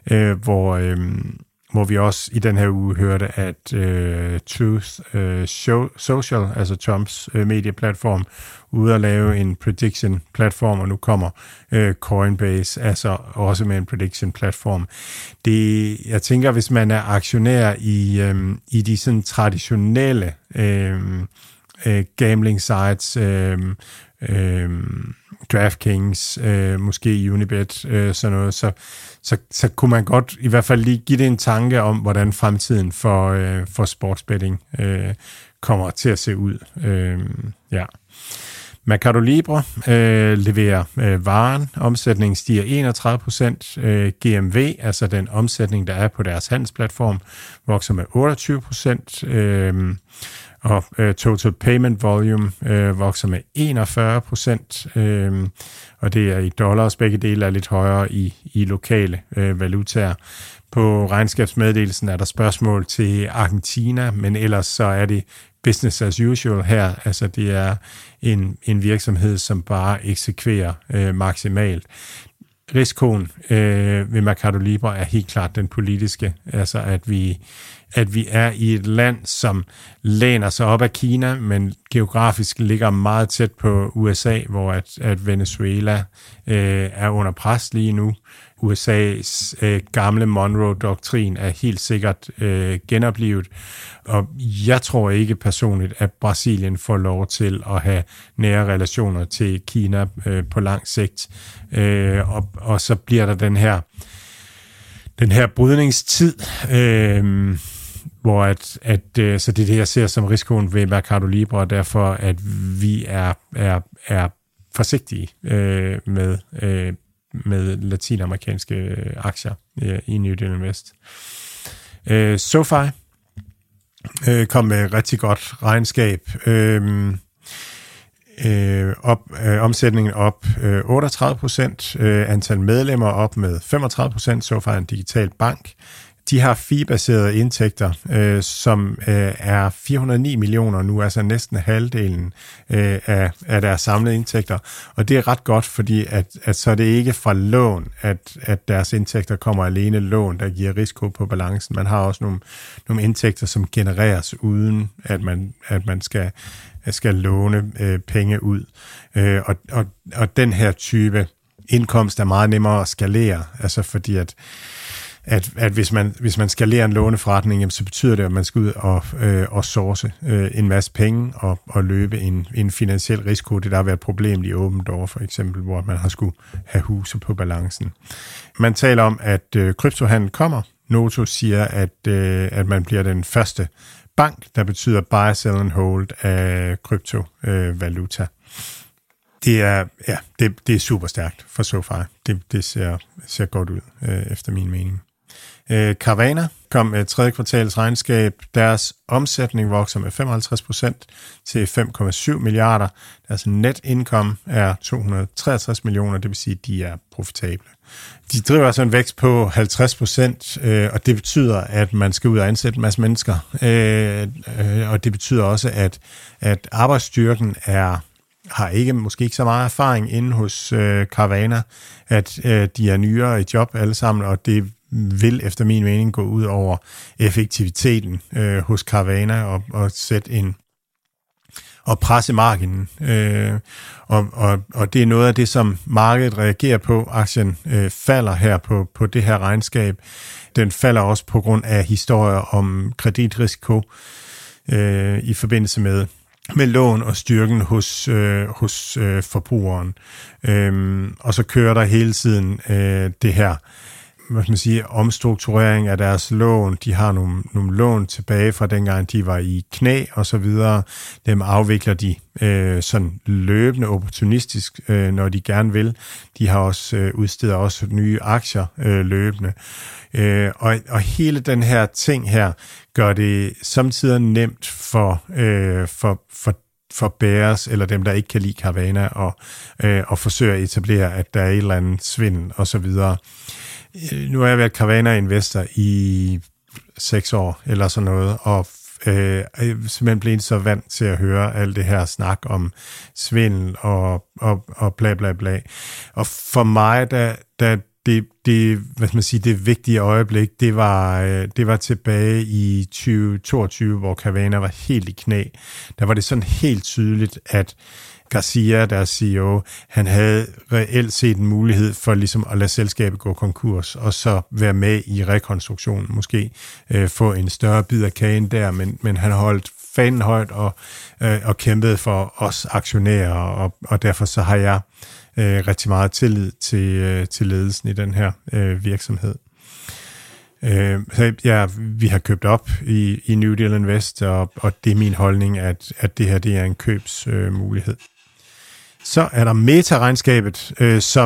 hvor vi også i den her uge hørte, at Truth Social, altså Trumps medieplatform, ude at lave en prediction-platform, og nu kommer Coinbase altså også med en prediction-platform. Jeg tænker, hvis man er aktionær i de sådan traditionelle gambling sites, DraftKings, måske Unibet, sådan noget, så kunne man godt i hvert fald lige give det en tanke om, hvordan fremtiden for sportsbetting kommer til at se ud. Ja. Mercado Libre leverer varen. Omsætningen stiger 31%. GMV, altså den omsætning, der er på deres handelsplatform, vokser med 28%. Og total payment volume vokser med 41%, og det er i dollars. Begge dele er lidt højere i lokale valutaer. På regnskabsmeddelelsen er der spørgsmål til Argentina, men ellers så er det business as usual her. Altså det er en virksomhed, som bare eksekverer maksimalt. Risikoen ved Mercado Libre er helt klart den politiske, altså at vi er i et land, som læner sig op af Kina, men geografisk ligger meget tæt på USA, hvor at Venezuela er under pres lige nu. USA's gamle Monroe-doktrin er helt sikkert genoplivet, og jeg tror ikke personligt, at Brasilien får lov til at have nære relationer til Kina på lang sigt, og så bliver der den her brydningstid, hvor så det er det, jeg ser som risikoen ved Mercado Libre, og derfor at vi er forsigtige med latinamerikanske aktier i New Deal Invest. SoFi kom med rigtig godt regnskab. Omsætningen op 38%, antal medlemmer op med 35%. SoFi er en digital bank. De har fee-baserede indtægter, som er 409 millioner nu, altså næsten halvdelen af deres samlede indtægter. Og det er ret godt, fordi at så er det ikke fra lån, at deres indtægter kommer alene lån, der giver risiko på balancen. Man har også nogle indtægter, som genereres uden, at man skal låne penge ud. Og den her type indkomst er meget nemmere at skalere, altså fordi at at hvis man skalerer en låneforretning, jamen, så betyder det, at man skal ud og source en masse penge og løbe en finansiel risiko. Det der har været et problem i Open Door for eksempel, hvor man har skulle have huse på balancen. Man taler om, at kryptohandel kommer. Noto siger, at man bliver den første bank, der betyder buy, sell and hold af kryptovaluta. Det er super stærkt for SoFi. Det ser godt ud, efter min mening. Carvana kom med tredje kvartals regnskab. Deres omsætning vokser med 55% til 5,7 milliarder. Deres net income er 263 millioner, det vil sige, at de er profitable. De driver altså en vækst på 50%, og det betyder, at man skal ud og ansætte en masse mennesker. Og det betyder også, at arbejdsstyrken har måske ikke så meget erfaring inde hos Carvana, at de er nyere i job alle sammen, og det vil efter min mening gå ud over effektiviteten hos Carvana og sætte og presse marginen. Og det er noget af det, som markedet reagerer på. Aktien falder her på det her regnskab. Den falder også på grund af historier om kreditrisiko i forbindelse med lån og styrken hos forbrugeren. Og så kører der hele tiden det her, hvad skal man sige, omstrukturering af deres lån. De har nogle lån tilbage fra dengang, de var i knæ og så videre. Dem afvikler de sådan løbende opportunistisk, når de gerne vil. De har også udsteder også nye aktier løbende. Og hele den her ting her gør det samtidig nemt for bærers, eller dem, der ikke kan lide Carvana, og forsøge at etablere, at der er et eller andet svindel og så videre. Nu har jeg været Carvana-investor i 6 år, eller sådan noget, og simpelthen blevet så vant til at høre alt det her snak om svindel og bla bla bla. Og for mig, det hvad skal man sige, det vigtige øjeblik, det var tilbage i 2022, hvor Carvana var helt i knæ. Der var det sådan helt tydeligt, at Garcia, deres CEO, han havde reelt set en mulighed for ligesom at lade selskabet gå konkurs, og så være med i rekonstruktionen, måske få en større bid af kagen der, men han holdt fanen højt og kæmpede for os aktionærer, og derfor så har jeg rigtig meget tillid til ledelsen i den her virksomhed. Vi har købt op i New Deal Invest, og det er min holdning, at det her det er en købsmulighed. Så er der Meta-regnskabet,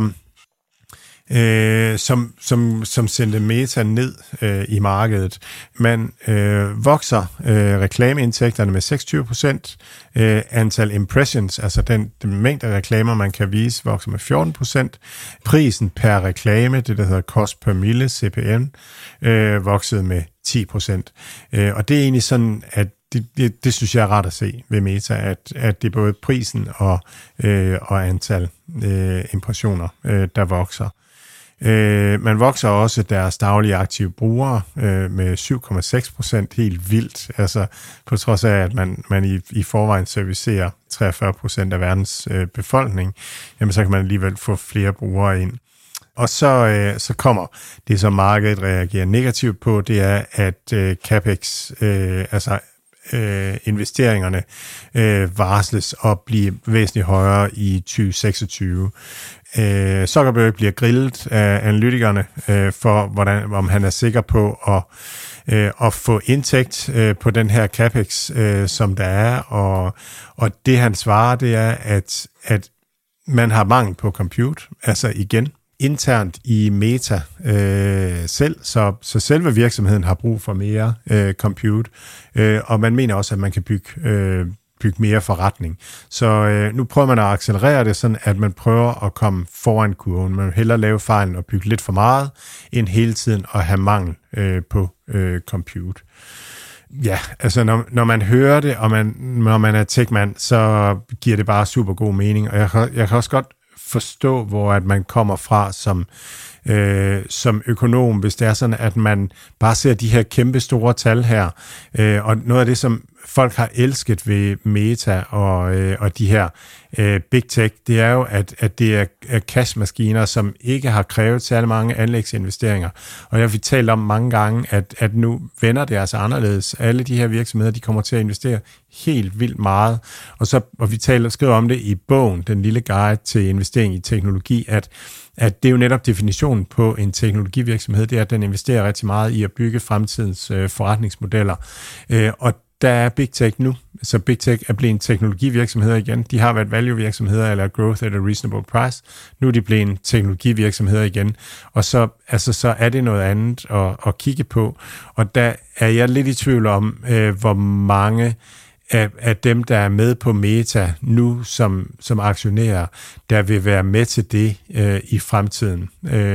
som sendte Meta ned i markedet. Man vokser reklameindtægterne med 26%. Antal impressions, altså den mængde af reklamer, man kan vise, vokser med 14%. Prisen per reklame, det der hedder cost per mille, CPM, voksede med 10%. Og det er egentlig sådan, at det synes jeg er rart at se ved Meta, at det er både prisen og antal impressioner, der vokser. Man vokser også deres daglige aktive brugere med 7,6%, helt vildt. Altså på trods af, at man i forvejen servicerer 43% af verdens befolkning, jamen så kan man alligevel få flere brugere ind. Og så kommer det, som markedet reagerer negativt på, det er, at CapEx, investeringerne varsles at blive væsentligt højere i 2026. Zuckerberg bliver grillet af analytikerne for, om han er sikker på at få indtægt på den her CapEx, som der er. Og det han svarer, det er, at man har mangel på compute, altså igen, internt i Meta selv, så selve virksomheden har brug for mere compute, og man mener også, at man kan bygge mere forretning. Så nu prøver man at accelerere det, sådan at man prøver at komme foran kurven. Man vil hellere lave fejlen og bygge lidt for meget, end hele tiden at have mangel på compute. Ja, altså når man hører det, og når man er techmand, så giver det bare super god mening, og jeg kan også godt forstå, hvor at man kommer fra som økonom, hvis det er sådan, at man bare ser de her kæmpe store tal her. Og noget af det, som folk har elsket ved Meta og de her big tech, det er jo, at det er cashmaskiner, som ikke har krævet særlig mange anlægsinvesteringer. Og jeg har talt om mange gange, at nu vender det altså anderledes. Alle de her virksomheder, de kommer til at investere helt vildt meget. Og vi skriver om det i bogen, Den lille guide til investering i teknologi, at det er jo netop definitionen på en teknologivirksomhed, det er, at den investerer rigtig meget i at bygge fremtidens forretningsmodeller. Og der er Big Tech nu, så Big Tech er blevet en teknologivirksomheder igen. De har været value-virksomheder eller growth at a reasonable price. Nu er de blevet en teknologivirksomheder igen. Og så er det noget andet at kigge på. Og der er jeg lidt i tvivl om, hvor mange af dem, der er med på Meta nu som aktionærer, der vil være med til det i fremtiden.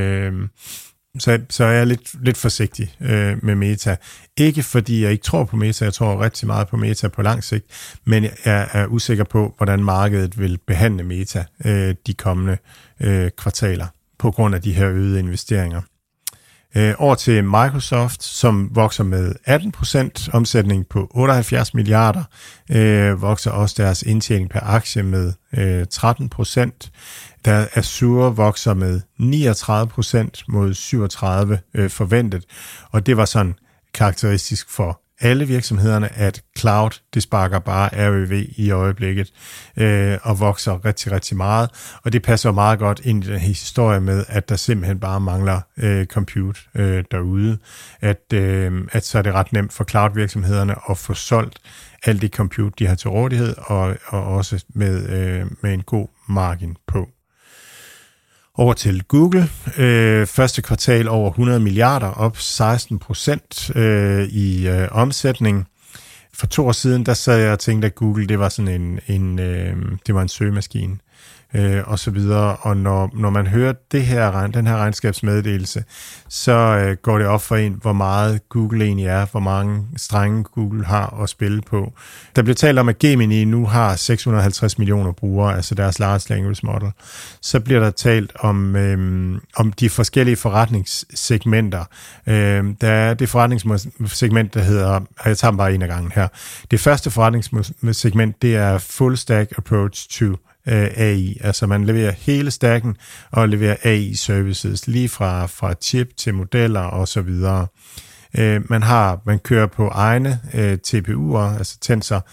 Så er jeg lidt forsigtig med Meta. Ikke fordi jeg ikke tror på Meta, jeg tror rigtig meget på Meta på lang sigt, men jeg er usikker på, hvordan markedet vil behandle Meta de kommende kvartaler på grund af de her øgede investeringer. Over til Microsoft, som vokser med 18%, omsætning på 78 milliarder, vokser også deres indtjening per aktie med 13%. Der Azure vokser med 39% mod 37% forventet, og det var sådan karakteristisk for alle virksomhederne, at cloud, det sparker bare REV i øjeblikket og vokser rigtig, rigtig meget. Og det passer meget godt ind i den historie med, at der simpelthen bare mangler compute derude. At så er det ret nemt for cloud-virksomhederne at få solgt alt det compute, de har til rådighed, og også med en god margin på. Over til Google. Første kvartal over 100 milliarder, op 16% i omsætning. For 2 år siden, der sad jeg og tænkte, at Google, det var sådan det var en søgemaskine. Og så videre. Og når man hører den her regnskabsmeddelelse, så går det op for en, hvor meget Google egentlig er, hvor mange strenge Google har at spille på. Der bliver talt om, at Gemini nu har 650 millioner brugere, altså deres large language model. Så bliver der talt om de forskellige forretningssegmenter. Der er det forretningssegment, der hedder, jeg tager dem bare en af gangen her. Det første forretningssegment, det er full stack approach to AI, altså man leverer hele stacken og leverer AI-services, lige fra chip til modeller og så videre. Man kører på egne TPU'er, altså Tensor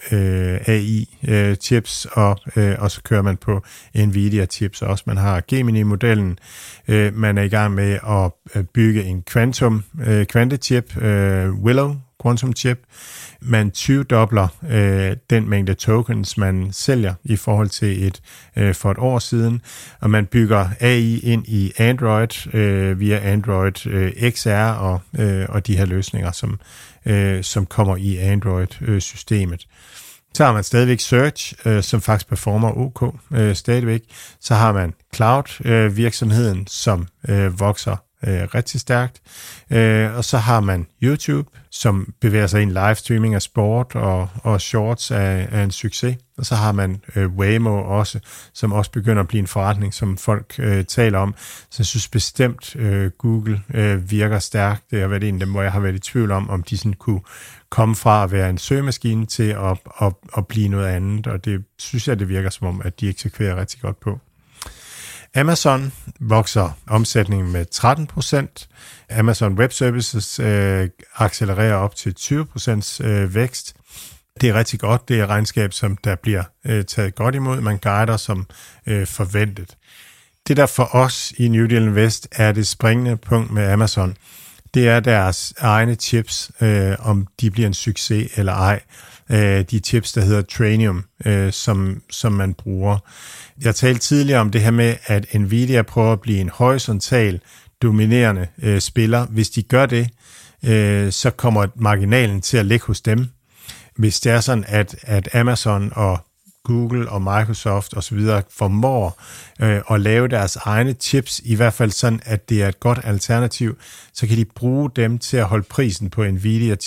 AI-chips, og så kører man på NVIDIA-chips også. Man har Gemini-modellen, man er i gang med at bygge en kvantechip, Willow Quantum Chip. Man 20-dobler den mængde tokens, man sælger i forhold til for et år siden, og man bygger AI ind i Android via Android XR og de her løsninger, som kommer i Android-systemet. Så har man stadigvæk Search, som faktisk performer OK stadigvæk. Så har man Cloud-virksomheden, som vokser rigtig stærkt. Og så har man YouTube, som bevæger sig i en livestreaming af sport, og shorts er en succes. Og så har man Waymo også, som også begynder at blive en forretning, som folk taler om. Så jeg synes bestemt, Google virker stærkt. Det har været en af dem, hvor jeg har været i tvivl om de sådan kunne komme fra at være en søgemaskine til at blive noget andet. Og det synes jeg, det virker som om, at de eksekverer rigtig godt på. Amazon vokser omsætningen med 13%. Amazon Web Services accelererer op til 20% vækst. Det er rigtig godt. Det er regnskab, som der bliver taget godt imod. Man guider som forventet. Det der for os i New Deal Invest er det springende punkt med Amazon. Det er deres egne chips, om de bliver en succes eller ej. De chips, der hedder Trainium, som man bruger. Jeg talte tidligere om det her med, at Nvidia prøver at blive en horisontal, dominerende spiller. Hvis de gør det, så kommer marginalen til at ligge hos dem. Hvis det er sådan, at Amazon og Google og Microsoft osv. formår at lave deres egne chips, i hvert fald sådan, at det er et godt alternativ, så kan de bruge dem til at holde prisen på Nvidia-chips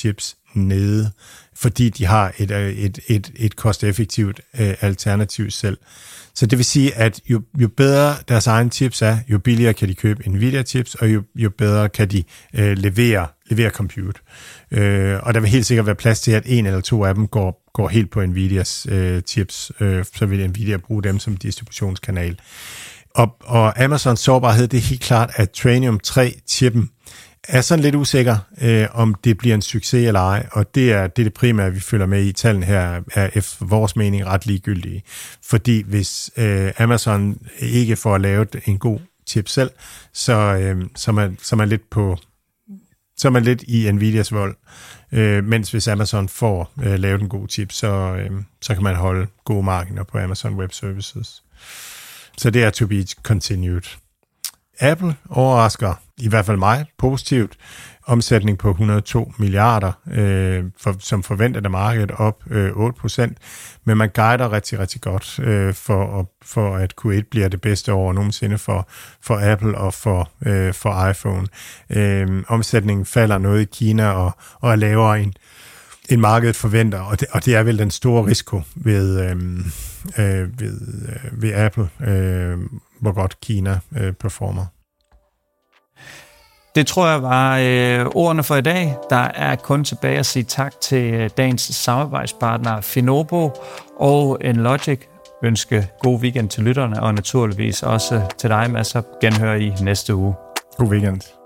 nede, fordi de har et kosteffektivt alternativ selv. Så det vil sige, at jo bedre deres egne chips er, jo billigere kan de købe Nvidia-chips, og jo bedre kan de levere compute. Og der vil helt sikkert være plads til, at en eller to af dem går helt på Nvidias chips, så vil Nvidia bruge dem som distributionskanal. Og Amazons sårbarhed, det er helt klart, at Trainium 3-chippen er sådan lidt usikker, om det bliver en succes eller ej, og det er det primære, vi følger med i. Tallene her er efter vores mening ret ligegyldige, fordi hvis Amazon ikke får lavet en god chip selv, så er man lidt i Nvidias vold, mens hvis Amazon får lavet en god chip, så kan man holde gode marginer på Amazon Web Services. Så det er to be continued. Apple overrasker i hvert fald mig positivt. Omsætning på 102 milliarder, som forventet af markedet, op 8%. Men man guider rigtig, rigtig godt for at Q1 bliver det bedste år nogensinde for Apple og for iPhone. Omsætningen falder noget i Kina og er lavere end markedet forventer, og det er vel den store risiko ved Apple, hvor godt Kina performer.
Det tror jeg var ordene for i dag. Der er kun tilbage at sige tak til dagens samarbejdspartner Finobo og Enlogic. Ønske god weekend til lytterne, og naturligvis også til dig, Mads. Genhør i næste uge.
God weekend.